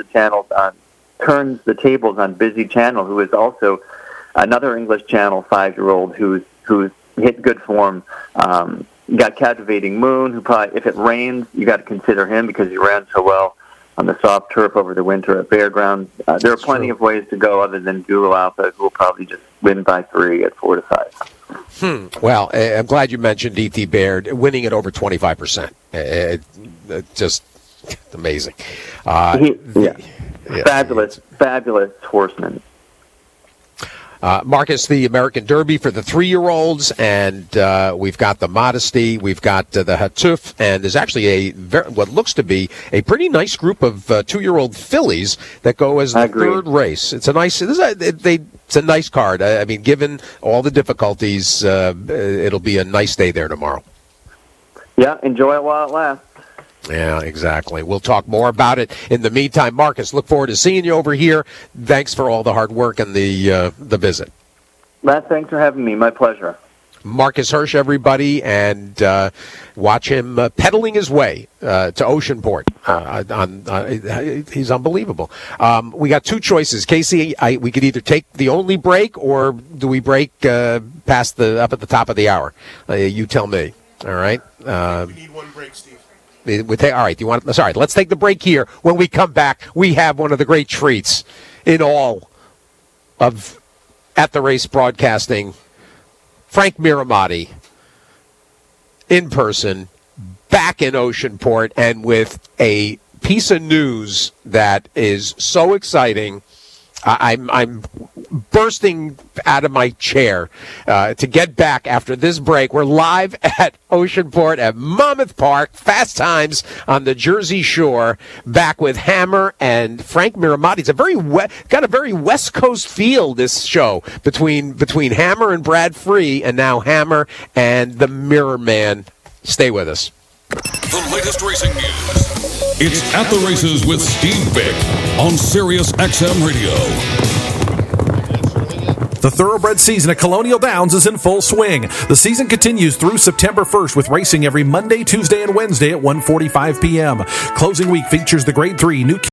the tables on Busy Channel, who is also another English Channel 5-year-old who's who's hit good form. You got Captivating Moon, who probably, if it rains, you got to consider him because he ran so well on the soft turf over the winter at Fairgrounds. There are plenty of ways to go other than Guru Alpha, who will probably just win by 3 at 4-5. Well, I'm glad you mentioned E.T. Baird winning at over 25%. Just amazing. Fabulous horseman. Marcus, the American Derby for the 3-year-olds, and we've got the Modesty, we've got the Hatuf, and there's actually what looks to be a pretty nice group of 2-year-old fillies that go as the third race. It's a nice card. I mean, given all the difficulties, it'll be a nice day there tomorrow. Yeah, enjoy it while it lasts. Yeah, exactly. We'll talk more about it. In the meantime, Marcus, look forward to seeing you over here. Thanks for all the hard work and the visit. Matt, thanks for having me. My pleasure. Marcus Hirsch, everybody, and watch him pedaling his way to Oceanport. He's unbelievable. We got 2 choices. Casey, we could either take the only break, or do we break past up at the top of the hour? You tell me. All right. We need one break, Steve. All right. Let's take the break here. When we come back, we have one of the great treats in all of At the Race broadcasting. Frank Miramati in person, back in Oceanport, and with a piece of news that is so exciting. I'm bursting out of my chair to get back after this break. We're live at Oceanport at Monmouth Park, Fast Times on the Jersey Shore, back with Hammer and Frank Miramati. It's got a very West Coast feel, this show, between Hammer and Brad Free, and now Hammer and the Mirror Man. Stay with us. The latest racing news. It's At the Races with Steve Bick on Sirius XM Radio. The thoroughbred season at Colonial Downs is in full swing. The season continues through September 1st with racing every Monday, Tuesday, and Wednesday at 1:45 p.m. Closing week features the Grade 3 New